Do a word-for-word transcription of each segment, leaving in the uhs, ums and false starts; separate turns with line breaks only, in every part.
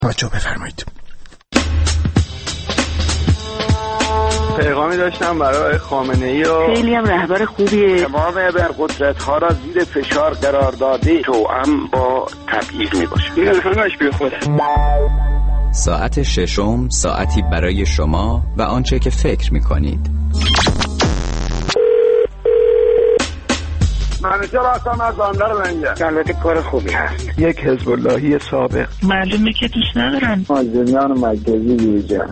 توجه بفرمایید.
پیغامی داشتم برای خامنه‌ای و
خیلی هم رهبر خوبیه.
تمام ابرقدرت‌ها را زیر فشار قرار داده توأم با تبعیض میباشه. این همش بی خوده.
ساعت ششم، ساعتی برای شما و آنچه که فکر میکنید.
منیجر هستم از بندر لنگه. البته کار خوبی هست.
یک حزب اللهی سابق.
معلومه که دوست ندارن.
مازنیان مرکزی ویژه.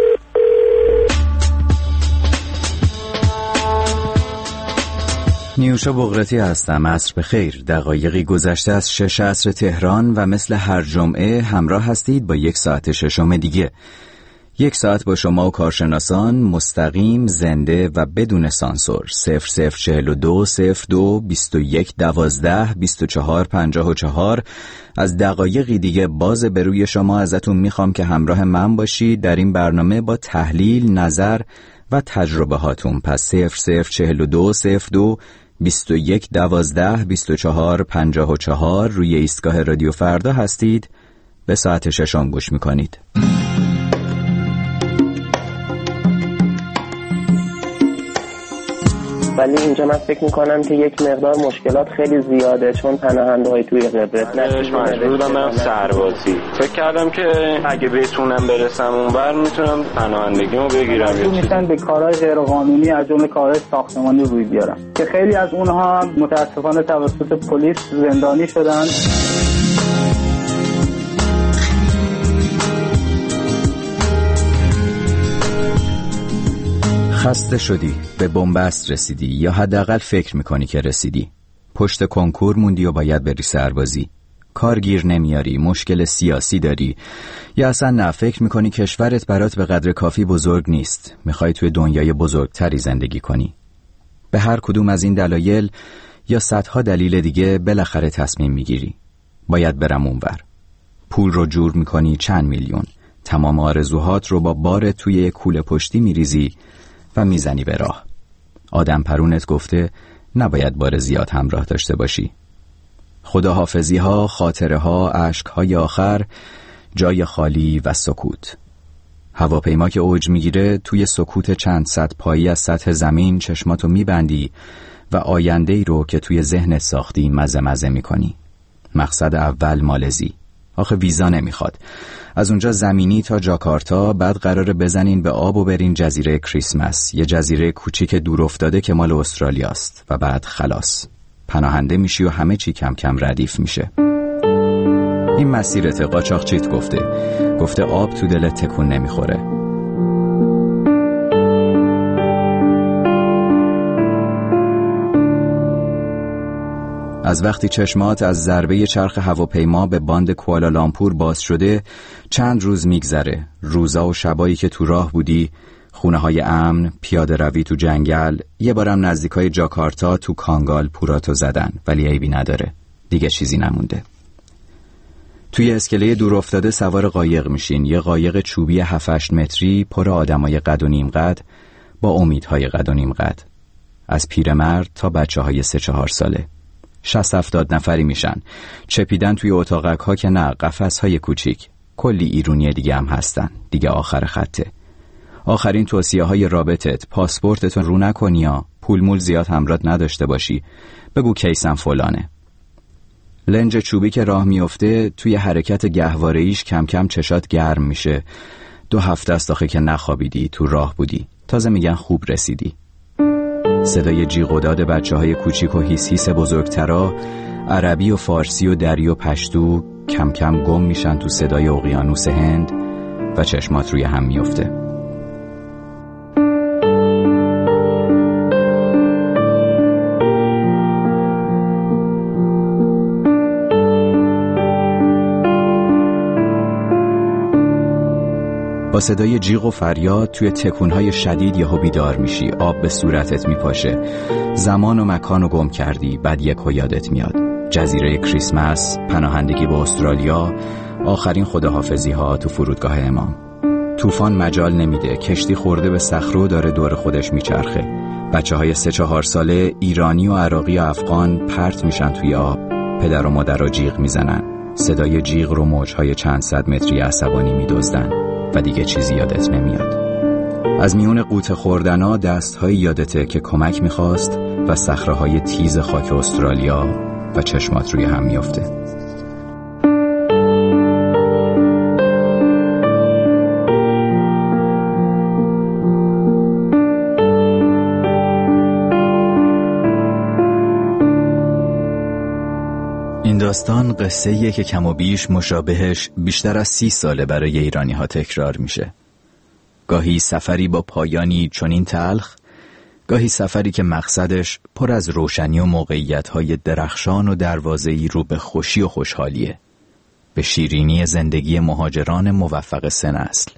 نیوشا بغرتی هستم. عصر بخیر. دقایقی گذشته از شش عصر تهران و مثل هر جمعه همراه هستید با یک ساعت ششم دیگه. یک ساعت با شما و کارشناسان مستقیم، زنده و بدون سانسور. صفر صفر چهل و دو صفر دو بیست و یک دوازده بیست و چهار پنجاه و چهار. از دقایقی دیگه باز به روی شما ازتون میخوام که همراه من باشید در این برنامه با تحلیل، نظر و تجربه هاتون. پس صفر صفر چهل و دو صفر دو بیست و یک دوازده بیست و چهار پنجاه و چهار. روی ایستگاه رادیو فردا هستید. به ساعت ششم گوش میکنید.
ولی اینجا من فکر میکنم که یک مقدار مشکلات خیلی زیاده، چون پناهنده های توی قبرس
نشش مجبور بودم برم سربازی. فکر کردم که اگه بتونم برسم اونور میتونم پناهندگیمو بگیرم.
میتونن به کارهای غیرقانونی از جمله کارهای ساختمانی روی بیارن که خیلی از اونها متاسفانه توسط پلیس زندانی شدن.
خسته شدی، به بنبست رسیدی یا حداقل فکر میکنی که رسیدی. پشت کنکور موندی و باید بری سربازی. کارگیر نمیاری، مشکل سیاسی داری، یا اصلا نه فکر میکنی کشورت برات به قدر کافی بزرگ نیست، میخوای توی دنیای بزرگتری زندگی کنی. به هر کدوم از این دلایل یا صدها دلیل دیگه بالاخره تصمیم میگیری باید برم اونور. پول رو جور میکنی چند میلیون، تمام آرزوهات رو با بار توی یک کوله پشتی میریزی و میزنی به راه. آدم پرونت گفته نباید بار زیاد همراه داشته باشی. خداحافظی ها، خاطره ها، عشق های آخر، جای خالی و سکوت. هواپیما که اوج میگیره توی سکوت چند صد پایی از سطح زمین چشماتو میبندی و آینده ای رو که توی ذهنت ساختی مزه مزه میکنی. مقصد اول مالزی. آخه ویزا نمیخواد. از اونجا زمینی تا جاکارتا، بعد قراره بزنین به آب و برین جزیره کریسمس، یه جزیره کوچیک دور افتاده که مال استرالیاست، و بعد خلاص پناهنده میشی و همه چی کم کم ردیف میشه. این مسیرت. قاچاقچیت گفته گفته آب تو دلت تکون نمیخوره. از وقتی چشمات از ضربه چرخ هواپیما به باند کوالالامپور باز شده چند روز میگذره. روزا و شبایی که تو راه بودی، خونه های امن، پیاده روی تو جنگل، یه بارم نزدیکای جاکارتا تو کانگال پوراتو زدن، ولی عیبی نداره، دیگه چیزی نمونده. توی اسکله دور افتاده سوار قایق میشین، یه قایق چوبی هفت هشت متری پر آدمای قد و نیم قد با امیدهای قد و نیم قد، از پیرمرد تا بچه های سه چهار ساله. شصت هفتاد نفری میشن. چپیدن توی اتاقک ها که نه، قفس های کوچیک. کلی ایرونی دیگه هم هستن. دیگه آخر خطه. آخرین توصیه های رابطت: پاسپورتتون رو نکنی یا پول مول زیاد همراه نداشته باشی، بگو کیسم فلانه. لنج چوبی که راه میفته توی حرکت گهواره‌ایش کم کم چشات گرم میشه. دو هفته است آخه که نخوابیدی، تو راه بودی، تازه میگن خوب رسیدی. صدای جیغ و داد بچه های کوچیک و هیس هیس بزرگترا، عربی و فارسی و دری و پشتو کم کم گم میشن تو صدای اقیانوس هند و چشمات روی هم میفته. با صدای جیغ و فریاد توی تکونهای شدید یهو بیدار میشی. آب به صورتت میپاشه. زمان و مکان رو گم کردی. بعد یک و یادت میاد. جزیره کریسمس، پناهندگی به استرالیا، آخرین خداحافظی ها تو فرودگاه امام. طوفان مجال نمیده. کشتی خورده به صخره و داره دور خودش میچرخه. بچه های سه چهار ساله ایرانی و عراقی و افغان پرت میشن توی آب. پدر و مادر جیغ میزنن. صدای جیغ رو موجهای چند صد متری عصبانی می‌دزدن و دیگه چیزی یادت نمیاد. از میون قوطه خوردنا دست‌های یادته که کمک می‌خواست و صخره‌های تیز خاک استرالیا و چشمات روی هم می‌افته. این داستان قصه یه که کم و بیش مشابهش بیشتر از سی ساله برای ایرانی ها تکرار میشه. گاهی سفری با پایانی چنین تلخ، گاهی سفری که مقصدش پر از روشنی و موقعیت های درخشان و دروازه‌ای رو به خوشی و خوشحالیه، به شیرینی زندگی مهاجران موفق سه نسل.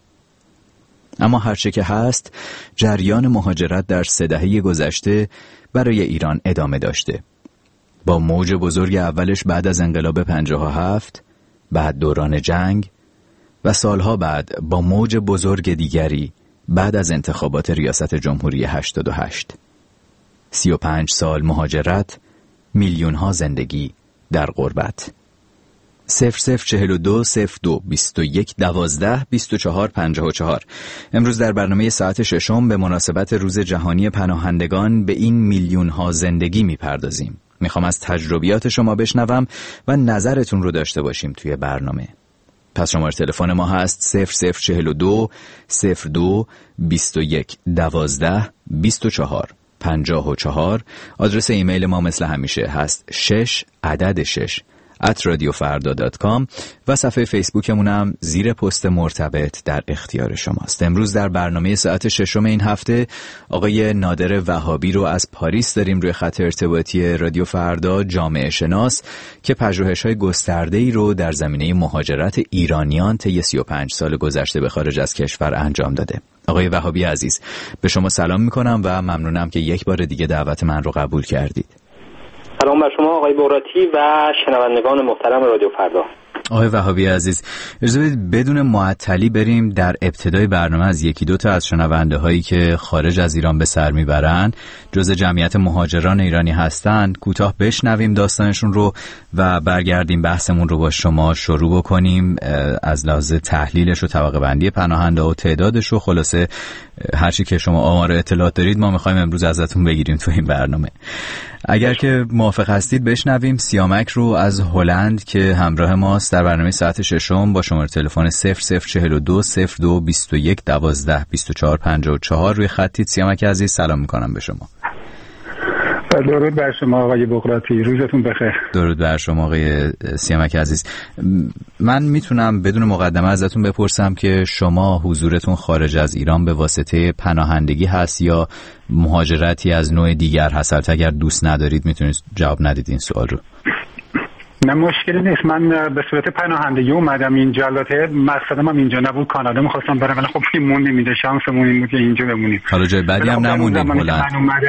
اما هرچه که هست، جریان مهاجرت در سه دهه گذشته برای ایران ادامه داشته. با موج بزرگ اولش بعد از انقلاب پنجاه و هفت، بعد دوران جنگ و سالها بعد با موج بزرگ دیگری بعد از انتخابات ریاست جمهوری هشتاد و هشت. سی و پنج سال مهاجرت، میلیون ها زندگی در غربت. صفر صفر چهل و دو صفر دو بیست و یک دوازده بیست و چهار پنجاه و چهار. امروز در برنامه ساعت ششم به مناسبت روز جهانی پناهندگان به این میلیون ها زندگی میپردازیم. میخوام از تجربیات شما بشنوم و نظرتون رو داشته باشیم توی برنامه. پس شماره تلفن ما هست صفر صفر چهل و دو صفر دو بیست و یک دوازده بیست و چهار پنجاه و چهار. آدرس ایمیل ما مثل همیشه هست شش عدد شش ات رادیو فردا دات کام و صفحه فیسبوکمون هم زیر پست مرتبط در اختیار شماست. امروز در برنامه ساعت ششم این هفته آقای نادر وهابی رو از پاریس داریم روی خط ارتباطی رادیو فردا، جامعه شناس که پژوهش‌های گسترده‌ای رو در زمینه مهاجرت ایرانیان طی سی و پنج سال گذشته به خارج از کشور انجام داده. آقای وهابی عزیز، به شما سلام می‌کنم و ممنونم که یک بار دیگه دعوت من رو قبول کردید.
سلام بر شما آقای بغراتی و شنوندگان محترم رادیو فردا.
آقای وهابی عزیز، اجازه بدید بدون معطلی بریم در ابتدای برنامه از یکی دو تا از شنونده هایی که خارج از ایران به سر میبرن، جزء جمعیت مهاجران ایرانی هستند، کوتاه بشنویم داستانشون رو و برگردیم بحثمون رو با شما شروع بکنیم از لحاظ تحلیلش و طبقه بندی پناهنده و تعدادش و خلاصه هر چی که شما آمار اطلاعات دارید ما میخوایم امروز ازتون بگیریم تو این برنامه. اگر که موافق هستید بشنویم سیامک رو از هلند که همراه ماست در برنامه ساعت ششم با شماره تلفن صفر صفر چهل و دو صفر دو بیست و یک دوازده بیست و چهار پنجاه و چهار روی خطید. سیامک عزیز سلام میکنم به شما.
درود بر شما آقای بغراتی، روزتون بخیر.
درود بر شما آقای سیامک عزیز. من میتونم بدون مقدمه ازتون بپرسم که شما حضورتون خارج از ایران به واسطه پناهندگی هست یا مهاجرتی از نوع دیگر هست؟ اگر دوست ندارید میتونید جواب ندید این سوال رو.
نه مشکلی نیست، من به صورت پناهندگی اومدم اینجا، البته مقصدم هم اینجا نبود، کانادا میخواستم برم ولی خب موندیم اینجا، شانسمون این بود که اینجا بمونیم.
حالا جای بعدی هم نموندین هلند؟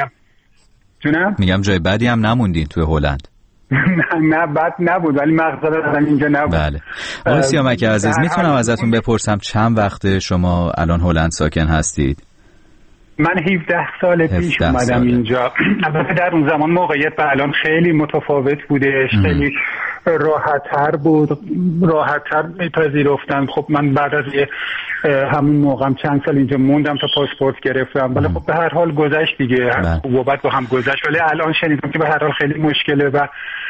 جونم؟
میگم جای بعدی هم نموندین توی هلند؟
نه نه بد نبود ولی مقصدم اینجا نبود.
بله. آقای سیامک عزیز میتونم ازتون بپرسم چند وقت شما الان هلند ساکن هستید؟
من هفده سال پیش اومدم اینجا. البته در اون زمان موقعیت به الان خیلی متفاوت بودش، خیلی راحت تر بود، راحت تر میپذیرفتن. خب من بعد از همون موقعم چند سال اینجا موندم تا پاسپورت گرفتم، ولی خب به هر حال گذشت دیگه، خوب و بد با هم گذشت. ولی الان شنیدم که به هر حال خیلی مشکله و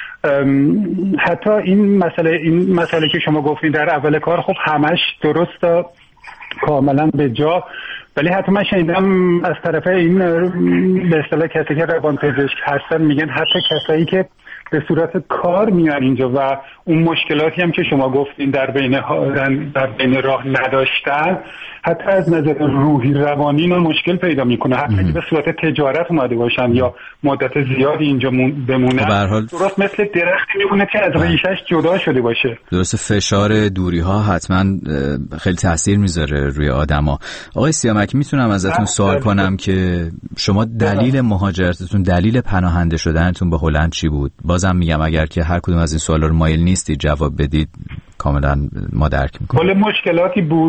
حتی این مسئله این مسئله که شما گفتین در اول کار خب همش درست کاملا به جا، ولی حتی من شنیدم از طرف این به اصطلاح کسی که روانپزشک هستن میگن حتی کسایی که به صورت کار میان اینجا و اون مشکلاتی هم که شما گفتین در بین در بین راه نداشتن، حتی از نظر روحی روانی اینا مشکل پیدا میکنه، حتی که به صورت تجارت اومده باشن یا مدت زیادی اینجا بمونن.
حال...
درست مثل درختی میمونه که از ریشش جدا شده باشه.
درست فشار دوری ها حتما خیلی تاثیر میذاره روی آدما. آقای سیامک میتونم ازتون سوال کنم که شما دلیل مهاجرتتون، دلیل پناهنده شدنتون به هلند چی بود؟ بازم میگم اگر که هر کدوم از این سوالا رو مایل نیستید جواب بدید کاملا ما درک میکنیم.
ولی مشکلاتی بود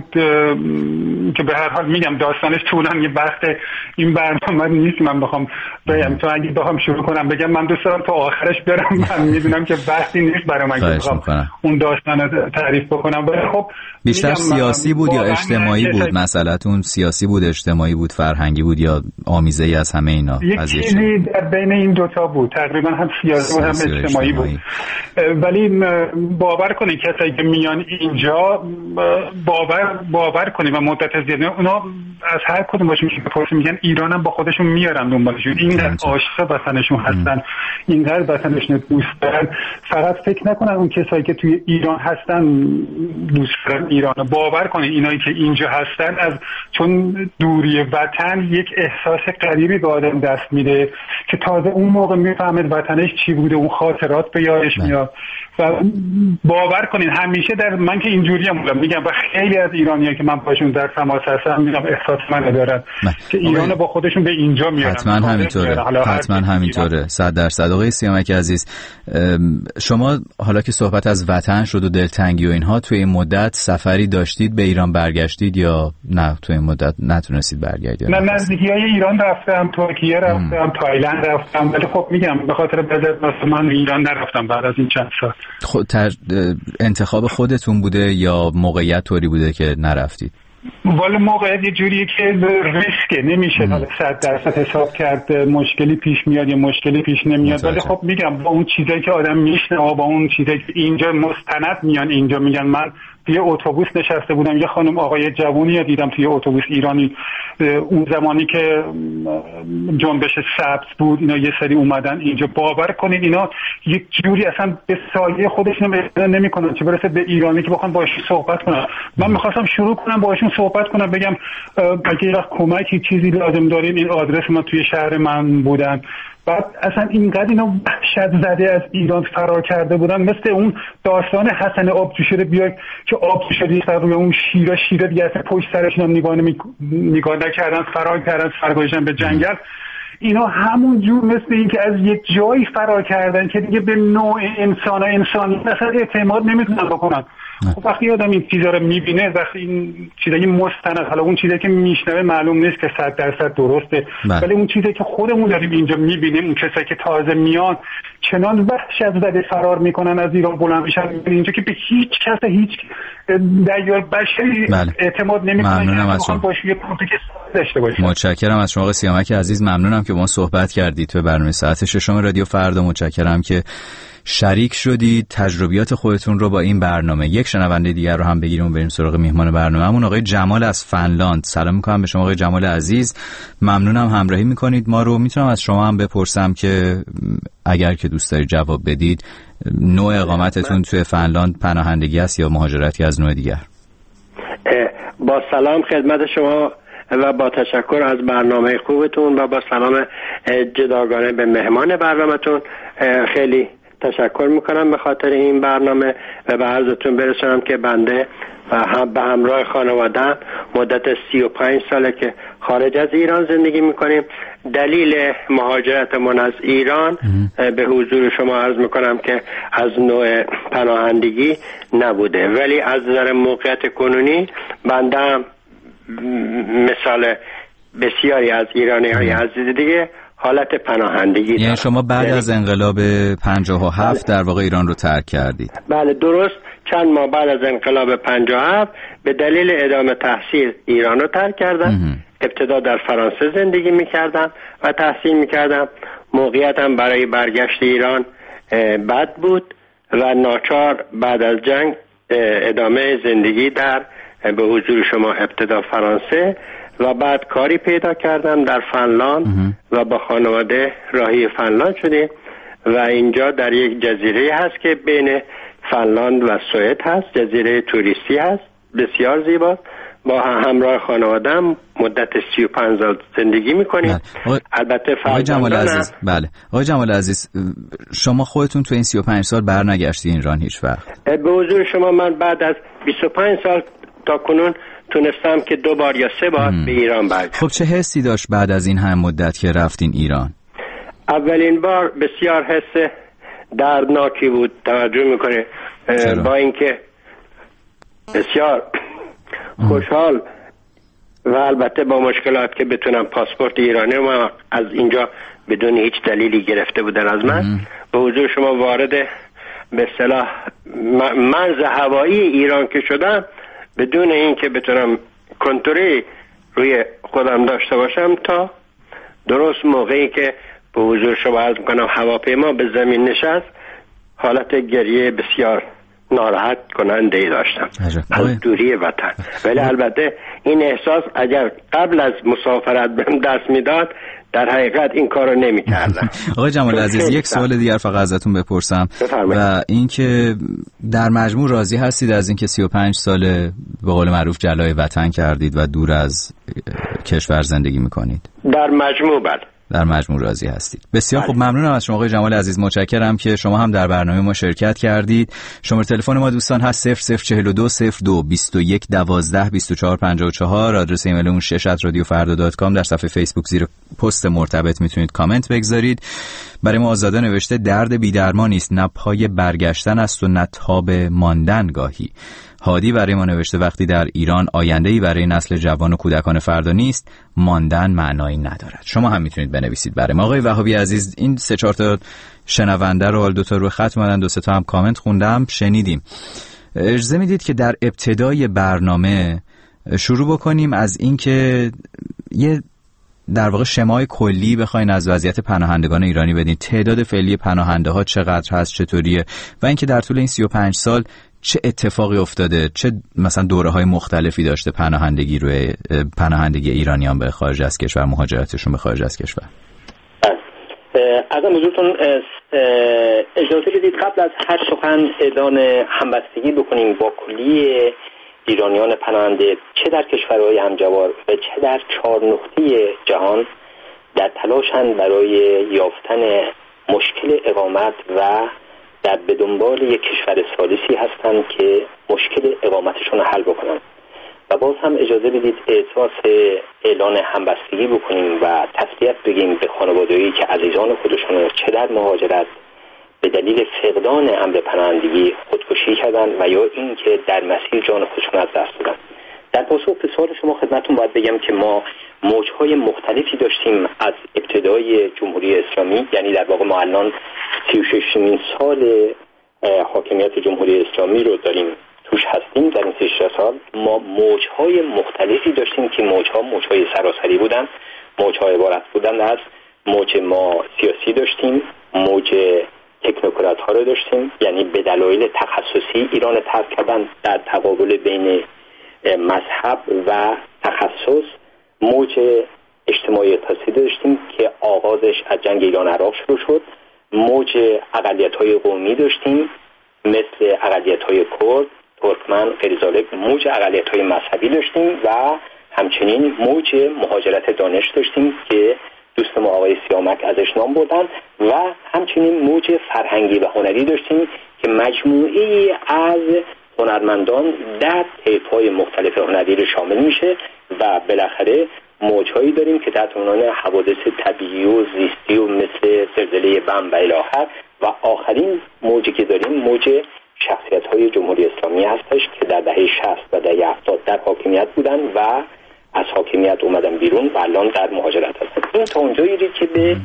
که به هر حال میگم داستانش طولانی، یه وقت این برنامه نیست من بخوام بگم، تو اگه بخوام شروع کنم بگم من دوست دارم تا آخرش برم، من میدونم که وقتی نیست برای من که بخوام اون داستان رو تعریف بکنم. ولی خب
بیشتر سیاسی بود یا اجتماعی بود؟ مسئله‌تون سیاسی بود، اجتماعی بود، فرهنگی بود یا آمیزه‌ای از همه اینا؟
یک چیزی در بین این دوتا بود، تقریبا هم سیاسی و هم اجتماعی بود. ولی باور کنید کسایی که میان اینجا باور باور کنید و مدت زیادی اونا از هر کدومشون که بپرسید میگن ایرانم با خودشون میارن دنبالشون، اینقدر عاشق وطنشون هستن، اینقدر وطنشون دوست دارن. فقط فکر نکنن اون کسایی که توی ایران هستن دوست دارن ایران. باور کنید اینایی که اینجا هستن از چون دوری وطن یک احساس غریبی به آدم دست میده که تازه اون موقع میفهمه وطنش چی بوده، اون خاطرات به یادش میاد. و باور کنین همیشه در من که اینجوری هم میگم و خیلی از ایرانی‌ها که من باشون در تماس هستم میگم احساس من دارن که ایران با خودشون به اینجا میارن.
حتما همینطوره، حتما همینطوره، صد درصد. آقای سیامک عزیز، شما حالا که صحبت از وطن شد و دلتنگی و اینها، توی این مدت سفری داشتید به ایران برگشتید یا نه توی این مدت نتونستید برگردید؟
نه، نزدیکی‌های ایران رفتم، ترکیه رفتم، تایلند رفتم، ولی خب میگم به خاطر بذات من ایران نرفتم بعد از این چند سال.
خود تر... انتخاب خودتون بوده یا موقعیت طوری بوده که نرفتید؟
والا موقعیت یه جوریه که ریسکه، نمیشه تا صد درصد حساب کرد مشکلی پیش میاد یا مشکلی پیش نمیاد. ولی خب میگم با اون چیزایی که آدم میشنوه، با اون چیزایی که اینجا مستند میان اینجا میگن، من توی اتوبوس نشسته بودم یه خانم آقای جوونی دیدم توی اتوبوس ایرانی، اون زمانی که جنبش سبز بود اینا یه سری اومدن اینجا، باور کنید اینا یک جوری اصلا به سایه خودشون نمیکنن چه برسه به ایرانی که بخوام باهاشون صحبت کنم. من میخواستم شروع کنم باهاشون صحبت کنم، بگم اگه یه کمکی چیزی لازم دارین این آدرس ما توی شهر من بودن. بعد اصلا اینقدر اینا وحشت زده از ایران فرار کرده بودن، مثل اون داستان حسن آبجوشه‌ر بیای که آبجوشه‌ر ریختن روی اون شیره، شیره دیگه اصلا پشت سرشون نگاه نمی... نگاه نکردن، فرار کردن، فرگذاشتن به جنگل. اینا همون جور مثل این که از یک جایی فرار کردن که دیگه به نوع انسان و انسانی اصلا اعتماد نمیتونن بکنن. خب وقتی آدم این چیزا رو میبینه، وقتی این چیزایی مستند، حالا اون چیزی که میشنوه معلوم نیست که صد درصد درسته، ولی اون چیزی که خودمون داریم اینجا میبینیم، اون کسایی که تازه میان چنان وحشت زده فرار میکنن از ایران بلند میشن اینجا که به هیچ کس هیچ دیار بشری بله. اعتماد نمیکنن.
ممنونم از شما. متشکرم از شما آقای سیامک عزیز، ممنونم که با ما صحبت کردید تو برنامه ساعت ششم رادیو فردا. متشکرم که شریک شدید تجربیات خودتون رو با این برنامه. یک شنونده دیگر رو هم بگیریم و بریم سراغ میهمان برنامه‌مون، آقای جمال از فنلاند. سلام می‌کنم به شما آقای جمال عزیز، ممنونم همراهی می‌کنید ما رو. میتونم از شما هم بپرسم که اگر که دوست دارید جواب بدید، نوع اقامتتون توی فنلاند پناهندگی است یا مهاجرتی از نوع دیگر؟
با سلام خدمت شما و با تشکر از برنامه خوبتون و با سلام جداگانه به مهمان برنامه‌تون خیلی تشکر میکنم به خاطر این برنامه و به عرضتون برسونم که بنده و هم به همراه خانواده‌ام مدت سی و پنج ساله که خارج از ایران زندگی میکنیم. دلیل مهاجرتمون از ایران به حضور شما عرض میکنم که از نوع پناهندگی نبوده، ولی از نظر موقعیت کنونی بنده هم مثال بسیاری از ایرانی های عزیز دیگه حالت پناهندگی دارم.
یعنی شما بعد از انقلاب پنجاه و هفت در واقع ایران رو ترک کردید؟
بله درست، چند ماه بعد از انقلاب پنجاه و هفت به دلیل ادامه تحصیل ایران رو ترک کردم. ابتدا در فرانسه زندگی میکردم و تحصیل میکردم. موقعیتم برای برگشت ایران بد بود و ناچار بعد از جنگ ادامه زندگی در به حضور شما ابتدا فرانسه و بعد کاری پیدا کردم در فنلاند و با خانواده راهی فنلاند شدیم و اینجا در یک جزیره هست که بین فنلاند و سوئد هست، جزیره توریستی هست بسیار زیبا. با همراه خانواده‌ام مدت سی و پنج سال زندگی میکنیم.
بله.
البته
آقای جمال عزیز، بله آقای جمال عزیز، شما خودتون تو این سی و پنج سال برنگشتی ایران هیچ وقت؟
به حضور شما من بعد از بیست و پنج سال تا کنون تونستم که دو بار یا سه بار به ایران برگردم.
خب چه حسی داشت بعد از این هم مدت که رفتین ایران؟
اولین بار بسیار حس دردناکی بود، توجه میکنه با اینکه بسیار خوشحال و البته با مشکلات که بتونم پاسپورت ایرانی ما از اینجا بدون هیچ دلیلی گرفته بودن از من به حضور شما وارد به اصطلاح مرز هوایی ایران که شدم بدون اینکه بتونم کنترلی روی خودم داشته باشم تا درست موقعی که به حضور شما عرض میکنم هواپیما به زمین نشست حالت گریه بسیار ناراحت کننده ای داشتم از دوری وطن. ولی البته این احساس اگر قبل از مسافرت بهم دست میداد در حقیقت این کارو نمی‌کردم.
آقای جمال عزیز یک سوال دیگر فقط ازتون بپرسم و اینکه در مجموع راضی هستید از اینکه سی و پنج سال به قول معروف جلای وطن کردید و دور از کشور زندگی میکنید؟
در مجموع بله.
در مجموع راضی هستید. بسیار خوب، ممنونم از شما آقای جمال عزیز، متشکرم که شما هم در برنامه ما شرکت کردید. شماره تلفن ما دوستان هست صفر صفر چهل و دو صفر دو بیست و یک دوازده بیست و چهار پنجاه و چهار. آدرس ایمیلمون شش ات رادیو فردا دات کام. در صفحه فیسبوک زیر پست مرتبط میتونید کامنت بگذارید. برای ما آزاده نوشته درد بی‌درمانی است، نه پای برگشتن است و نه تاب ماندن گاهی. هادی برای ما نوشته وقتی در ایران آینده‌ای برای نسل جوان و کودکان فردا نیست، ماندن معنایی ندارد. شما هم میتونید بنویسید برای ما. آقای وهابی عزیز، این سه چهار تا شنونده رو، دو تا رو خط اومدن، دو سه تا هم کامنت خوندم، شنیدیم. اجازه میدید که در ابتدای برنامه شروع بکنیم از اینکه یه در واقع شمای کلی بخواین از وضعیت پناهندگان ایرانی بدین. تعداد فعلی پناهنده ها چقدر هست، چطوریه، و اینکه در طول این سی و پنج سال چه اتفاقی افتاده، چه مثلا دوره‌های مختلفی داشته پناهندگی روی پناهندگی ایرانیان به خارج از کشور، مهاجرتشون به خارج از کشور.
از حضورتون اجازه بدید قبل از هر سخن اعلان همبستگی بکنیم با کلیه ایرانیان پناهنده چه در کشورهای همجوار و چه در چهار نقطه جهان در تلاشند برای یافتن مشکل اقامت و در به دنبال یک کشور ثالثی هستند که مشکل اقامتشون رو حل بکنن. و باز هم اجازه بدید احساس اعلان همبستگی بکنیم و تسلیت بگیم به خانواده‌ای که عزیزان خودشون چه در مهاجرت به دلیل فقدان امر پناهندگی خودکشی کردن و یا این که در مسیر جان خودشون از دست دادن. در پاسخ به سوال شما خدمتتون باید بگم که ما موجهای مختلفی داشتیم از ابتدای جمهوری اسلامی، یعنی در واقع ما الان سی و ششمین سال حاکمیت جمهوری اسلامی رو داریم توش هستیم. در این سی و شش سال ما موجهای مختلفی داشتیم که موجها موجهای سراسری بودن، موجها عبارت بودن از موج ما سیاسی داشتیم، موج تکنوکرات ها رو داشتیم، یعنی به دلایل تخصصی ایران ترک کردن در تقابل بین مذهب و تخصص. موج اجتماعی اقتصادی داشتیم که آغازش از جنگ ایران عراق شروع شد. موج اقلیت‌های قومی داشتیم مثل اقلیت‌های کرد، ترکمن، غیر ذالک. موج اقلیت‌های مذهبی داشتیم و همچنین موج مهاجرت دانش داشتیم که دوست ما آقای سیامک ازش نام بردن و همچنین موج فرهنگی و هنری داشتیم که مجموعی از هنرمندان در طیف‌های مختلف هنری رو شامل میشه و بالاخره موج‌هایی داریم که تحت عنوان حوادث طبیعی و زیستی و مثل زلزله بم و الی آخر. و آخرین موجی که داریم موج شخصیت‌های جمهوری اسلامی هستش که در دهه شصت و دهه هفتاد در حاکمیت بودن و از حاکمیت اومدن بیرون و الان در مهاجرت هستن. این تا اونجایی که به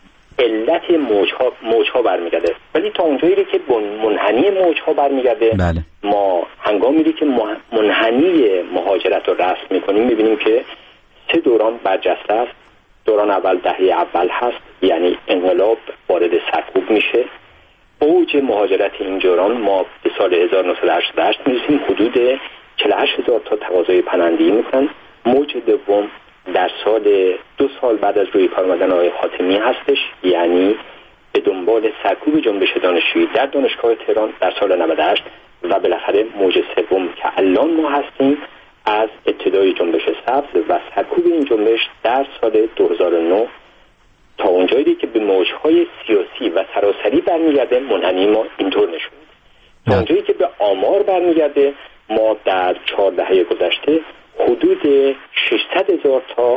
علت موج‌ها موج‌ها برمیگرده، ولی تا اونجایی که به منحنی موج‌ها برمیگرده
بله.
ما هنگامی که منحنی مهاجرت رو رسم می‌کنیم می‌بینیم که سه دوران برجسته است. دوران اول دهه اول هست، یعنی انقلاب وارد سرکوب میشه. اوج مهاجرت این دوران ما به سال هزار و نهصد و هشتاد و هشت میرسیم، حدود چهل و هشت هزار تا تقاضای پناهندگی میکنن. موج دوم در سال دو سال بعد از روی کار آمدن آقای خاتمی هستش، یعنی به دنبال سرکوب جنبش دانشجویی در دانشگاه تهران در سال نود و هشت و بالاخره موج سوم که الان ما هستیم از ابتدای جنبش سبز و سرکوب این جنبش در سال دو هزار و نه تا اونجایی که به موجهای سیاسی و سراسری برمیگرده. منحنی ما اینطور نشون میده. تا اونجایی که به آمار برمیگرده ما در چهار دهه گذشته حدود ششصد هزار تا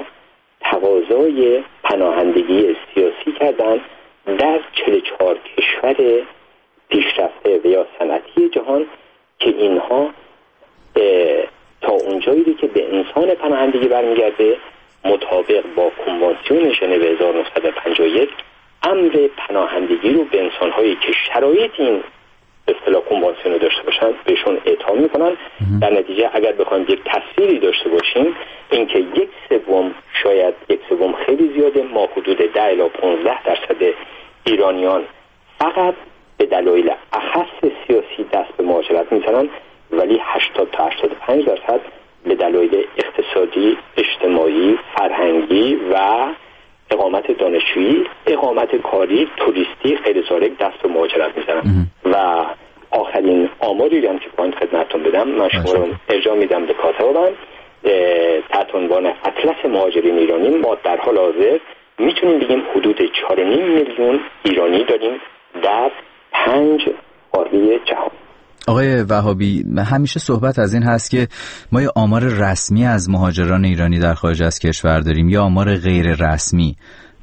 تقاضای پناهندگی سیاسی کردن در چهل و چهار کشور پیشرفته و یا صنعتی جهان که اینها تا اونجایی که به انسان پناهندگی برمیگرده مطابق با کنوانسیون ژنو هزار و نهصد و پنجاه و یک امر پناهندگی رو به انسان‌هایی که شرایط این به اصطلاح کنوانسیون رو داشته باشن بهشون اعطا میکنن. در نتیجه اگر بخوایم یک تصویری داشته باشیم اینکه یک سوم شاید یک سوم خیلی زیاده، ما حدود ده الی پانزده درصد ایرانیان فقط به دلایل اخص سیاسی دست به مهاجرت میزنن، ولی هشتاد تا هشتاد و پنج درصد به دلایل اقتصادی، اجتماعی، فرهنگی و اقامت دانشجویی، اقامت کاری، توریستی غیر سارق دست به مهاجرت میزنن. و آخرین آماری هم که پایین خدمتتون بدم، من شما رو ارجاع میدم به کاتبم تحت عنوان اطلس مهاجرین ایرانی. ما در حال حاضر میتونیم بگیم حدود چهار و نیم میلیون ایرانی داریم در پنج قاره جهان.
آقای وهابی، همیشه صحبت از این هست که ما یه آمار رسمی از مهاجران ایرانی در خارج از کشور داریم یا آمار غیر رسمی.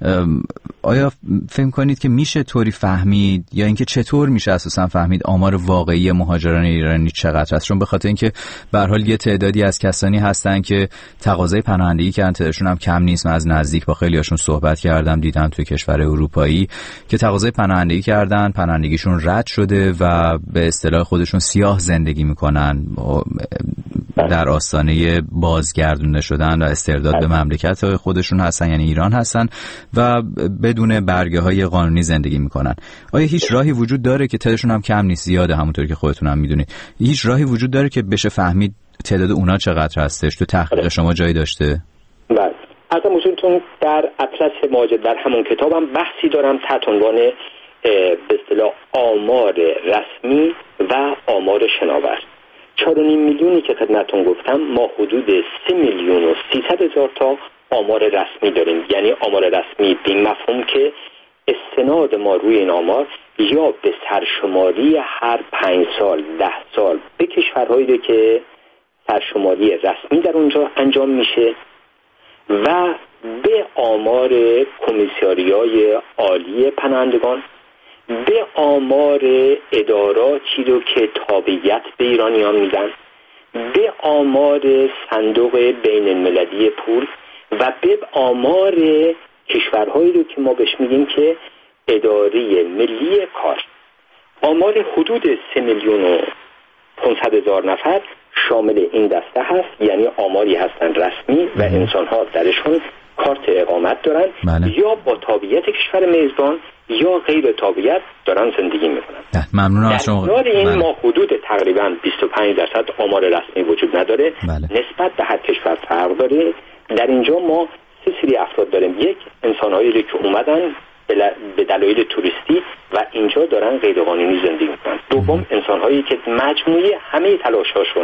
آیا فهم کنید که میشه طوری فهمید یا اینکه چطور میشه اساسا فهمید آمار واقعی مهاجران ایرانی چقدر است؟ چون به خاطر اینکه به هر حال یه تعدادی از کسانی هستن که تقاضای پناهندگی کردن، تعدادشون هم کم نیست. من از نزدیک با خیلیاشون صحبت کردم، دیدم توی کشور اروپایی که تقاضای پناهندگی کردن، پناهندگیشون رد شده و به اصطلاح خودشون سیاه زندگی میکنن، در آستانه بازگردونده شدن و استرداد به مملکت خودشون هستن، یعنی ایران هستن و بدون برگه های قانونی زندگی میکنن. آیا هیچ راهی وجود داره که تعدادشون هم کم نیست، زیاده همونطور که خودتون هم میدونید، هیچ راهی وجود داره که بشه فهمید تعداد اونا چقدر هستش؟ تو تحقیق شما جایی داشته؟
بله، از موضوعتون در اطلس مهاجر در همون کتابم بحثی دارم تحت عنوان به اصطلاح آمار رسمی و آمار شناور. چهار و نیم میلیونی که خدمتتون گفتم، ما حدود سه میلیون و سیصد هزار تا آمار رسمی داریم. یعنی آمار رسمی به مفهوم که استناد ما روی این آمار یا به سرشماری هر پنج سال ده سال به کشورهایی که سرشماری رسمی در اونجا انجام میشه و به آمار کمیساریای عالی پناهندگان، به آمار اداراتی رو که تابعیت به ایرانیان میدن، به آمار صندوق بین المللی پول و به آمار کشورهایی رو که ما بهش میگیم که اداره ملی کار. آمار حدود سه میلیون و پانصد هزار نفر شامل این دسته هست، یعنی آماری هستن رسمی و انسان‌ها درشون کارت اقامت دارن. بله. یا با تابعیت کشور میزبان یا غیر تابعیت دارن زندگی میکنن.
ممنون از شما.
در این بله. ما حدود تقریبا بیست و پنج درصد آمار رسمی وجود نداره. بله. نسبت به هر کشور فرق داره. در اینجا ما سه سری افراد داریم. یک، انسان‌هایی که اومدن به دلایل توریستی و اینجا دارن غیر قانونی زندگی میکنن. دوم، انسان‌هایی که مجموعه همه تلاش‌هاشون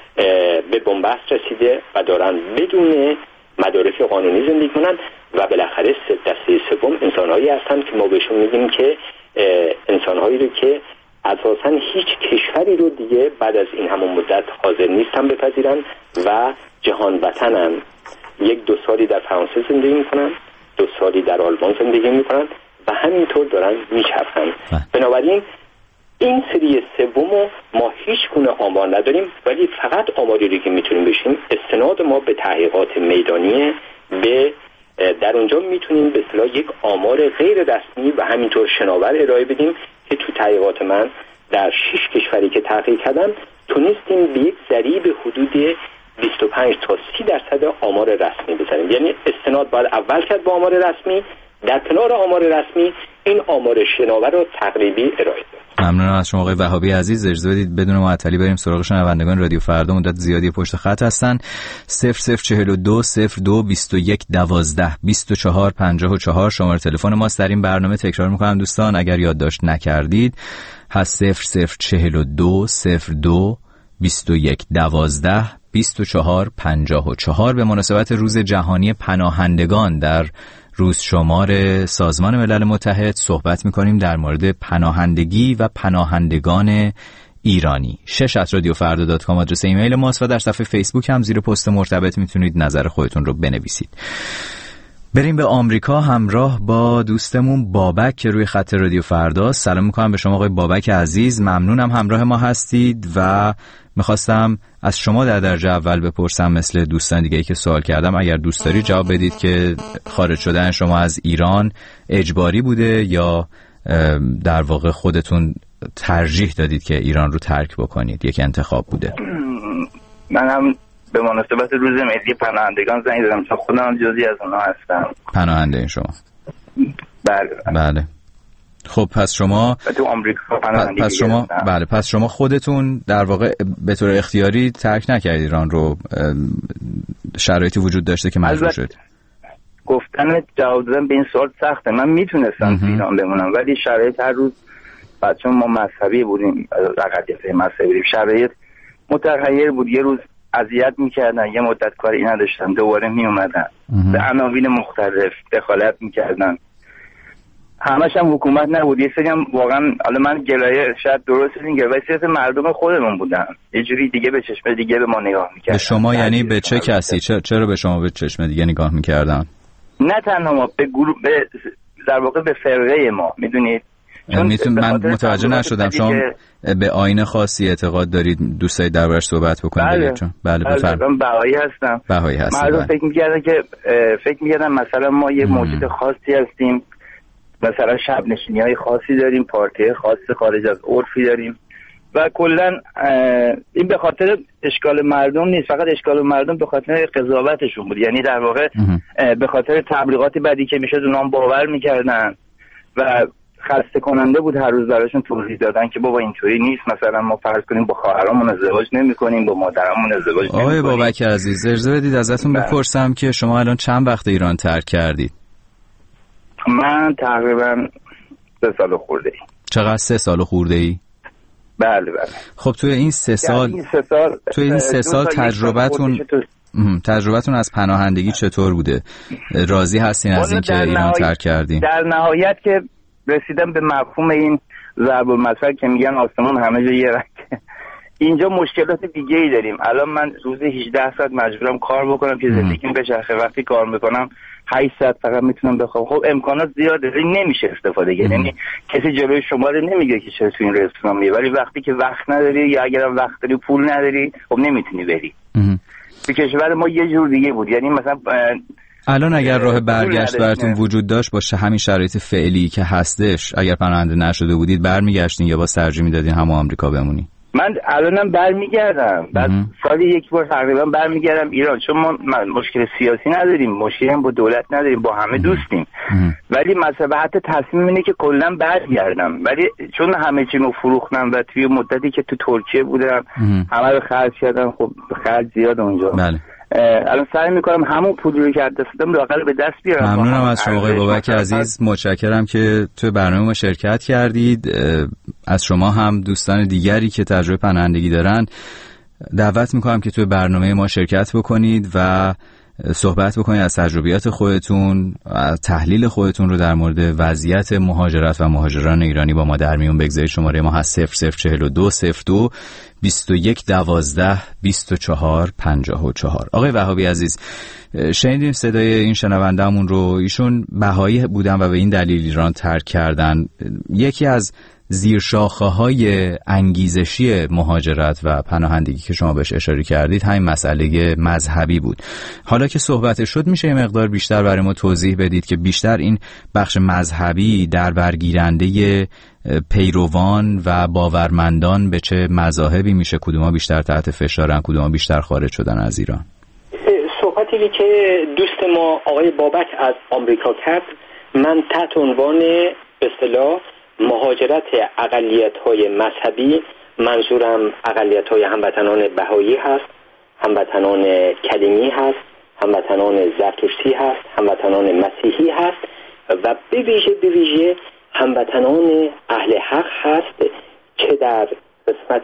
به بنبست رسیده و دارن بدون مدارک قانونی زندگی کنن. و بالاخره دسته سوم انسان‌هایی هستن که ما بهشون میگیم که انسان‌هایی رو که اساساً هیچ کشوری رو دیگه بعد از این همون مدت حاضر نیستن بپذیرن و جهان وطنن. یک دو سالی در فرانسه زندگی میکنن، دو سالی در آلمان زندگی میکنن و همینطور دارن میچرخن. بنابراین این سری سومو ما هیچ گونه آمار نداریم، ولی فقط آماری رو که میتونیم بشیم استناد ما به تحقیقات میدانی به در اونجا میتونیم به اصطلاح یک آمار غیر رسمی و همینطور شناور ارائه بدیم که تو تحقیقات من در شش کشوری که تحقیق کردم تونستیم به یک ضریب حدود بیست و پنج تا سی درصد آمار رسمی بزنیم. یعنی استناد باید اول کرد با آمار رسمی، در کنار آمار رسمی این آمار شناور رو تقریبی ارائه داد.
ممنونم از شما آقای وهابی عزیز. اجازه بدید بدون معطلی بریم سراغ شنوندگان رادیو فردا. مدت زیادی پشت خط هستن. صفر صفر چهل و دو صفر دو بیست و یک دوازده بیست و چهار پنجاه و چهار شماره تلفن ماست در این برنامه. تکرار میکنم دوستان اگر یادداشت نکردید، هست صفر صفر چهل و دو صفر دو بیست و یک دوازده بیست و چهار پنجاه و چهار. به مناسبت روز جهانی پناهندگان در روز شمار سازمان ملل متحد صحبت میکنیم در مورد پناهندگی و پناهندگان ایرانی. شش ات رادیو فردا دات کام آدرس ایمیل ماست و در صفحه فیسبوک هم زیر پست مرتبط میتونید نظر خودتون رو بنویسید. بریم به آمریکا همراه با دوستمون بابک که روی خط رادیو فردا. سلام میکنم به شما آقای بابک عزیز، ممنونم همراه ما هستید و میخواستم از شما در درجه اول بپرسم مثل دوستان دیگه‌ای که سوال کردم، اگر دوست داری جواب بدید که خارج شدن شما از ایران اجباری بوده یا در واقع خودتون ترجیح دادید که ایران رو ترک بکنید، یک انتخاب بوده؟
منم به مناسبت روز ملی پناهندگان زنگ زدم چون خودم جزئی از اونها هستم.
پناهنده شما؟
بله
بله. خب پس شما
تو آمریکا پناهندگی
پس شما هستم. بله پس شما خودتون در واقع به طور اختیاری ترک نکردید ایران رو، شرایطی وجود داشته که مجبور شد؟
گفتن جواب دادن به این سوال سخته. من میتونستم ایران بمونم ولی شرایط هر روز، چون ما مذهبی بودیم، اقلیت مذهبی بودیم، شرایط متغیر بود. یه روز اذیت میکردن، یه مدت کاری نداشتن، دوباره میومدن به عناوین مختلف دخالت میکردن. همش هم حکومت نبود، یه سری هم واقعا، حالا من گلایه شاید درست این گلایه سیاست مردم خودمون بودن، یه جوری دیگه به چشم دیگه به ما نگاه میکردن.
به شما یعنی به چه کسی؟ چرا به شما به چشم دیگه نگاه میکردن؟
نه تنها ما، به گروه، به در واقع به فرقه ما، میدونید.
میتون من متوجه نشدم شما به آیین خاصی اعتقاد دارید، دوست دارید دربارش صحبت بکنید؟
بله
چون بله بفرمایید.
من بهایی هستم.
بهایی هستم.
مردم فکر می‌کردن که فکر می‌کردن مثلا ما یه موجود خاصی هستیم، مثلا شب نشینی‌های خاصی داریم، پارتی خاص خارج از عرفی داریم و کلا این به خاطر اشکال مردم نیست، فقط اشکال مردم به خاطر قضاوتشون بود. یعنی در واقع به خاطر تبلیغات بدی که میشد اونها باور می‌کردن و خسته کننده بود هر روز براشون توضیح دادن که بابا اینطوری نیست، مثلا ما فرض کنیم با خواهرامون ازدواج نمی‌کنیم، با مادرامون ازدواج نمی‌کنیم.
آقای بابک عزیز اجازه بدید ازتون بپرسم که شما الان چند وقت ایران ترک کردید؟
من تقریبا سه سال خورده ای.
چقدر سه سال خورده ای؟
بله بله.
خب توی این سه سال
این سه سال
توی این سه سال تجربتون تجربتون از پناهندگی چطور بوده؟ راضی هستین از این که ایران ترک کردین؟
در نهایت که رسیدم به مفهوم این ضرب المثل که میگن آسمون همه جا یه رنگه. اینجا مشکلات دیگه ای داریم. الان من روز هجده ساعت مجبورم کار بکنم که زندگیم بچرخه. وقتی کار میکنم هشت ساعت فقط میتونم بخوام. خب امکانات زیاده، نمیشه استفاده کرد. یعنی کسی جلوی شما رو نمیگه که چرا تو این رستوران میری، ولی وقتی که وقت نداری یا اگر وقت داری پول نداری، خب نمیتونی بری. تو کشور ما یه جور دیگه بود. یعنی مثلا
الان اگر راه برگشت براتون وجود داشت با همین شرایط فعلی که هستش، اگر پناهنده نشده بودید برمیگشتین یا با ترجیح میدادین همون آمریکا بمونی؟
من الانم برمیگردم، بعد سالی یک بار تقریبا برمیگردم ایران، چون ما مشکل سیاسی نداریم، مشکلی هم با دولت نداریم، با همه دوستیم. ولی مثلا حتی تصمیم اینه که کلا برگردم، ولی چون همه چیمو فروختم و توی مدتی که تو ترکیه بودم همه رو خرج کردم، خب خرج زیاد اونجا.
بله.
الان سعی میکنم همون پولی رو که از دست دادم لااقل به دست بیارم.
ممنونم از شما آقای بابک عزیز، متشکرم که توی برنامه ما شرکت کردید. از شما هم دوستان دیگری که تجربه پناهندگی دارن دعوت میکنم که توی برنامه ما شرکت بکنید و صحبت بکنید از تجربیات خودتون، تحلیل خودتون رو در مورد وضعیت مهاجرت و مهاجران ایرانی با ما در میون بگذارید. شماره ما هست صفر صفر چهل و دو صفر دو بیست و یک دوازده بیست و چهار پنجاه و چهار. آقای وهابی عزیز، شنیدیم صدای این شنونده‌مون رو، ایشون بهایی بودن و به این دلیل ایران ترک کردن. یکی از زیرشاخه‌های انگیزشی مهاجرت و پناهندگی که شما بهش اشاره کردید همین مسئله مذهبی بود. حالا که صحبت شد میشه یه مقدار بیشتر برای ما توضیح بدید که بیشتر این بخش مذهبی در برگیرنده پیروان و باورمندان به چه مذاهبی میشه؟ کدوما بیشتر تحت فشارن، کدوما بیشتر خارج شدن از ایران؟
صحبتی که دوست ما آقای بابک از آمریکا کرد، من تحت عنوان به اصطلاح مهاجرت اقلیت‌های مذهبی منظورم اقلیت‌های هموطنان بهایی هست، هموطنان کلیمی هست، هموطنان زرتشتی هست، هموطنان مسیحی هست و به ویژه به ویژه هموطنان اهل حق هست، چه در قسمت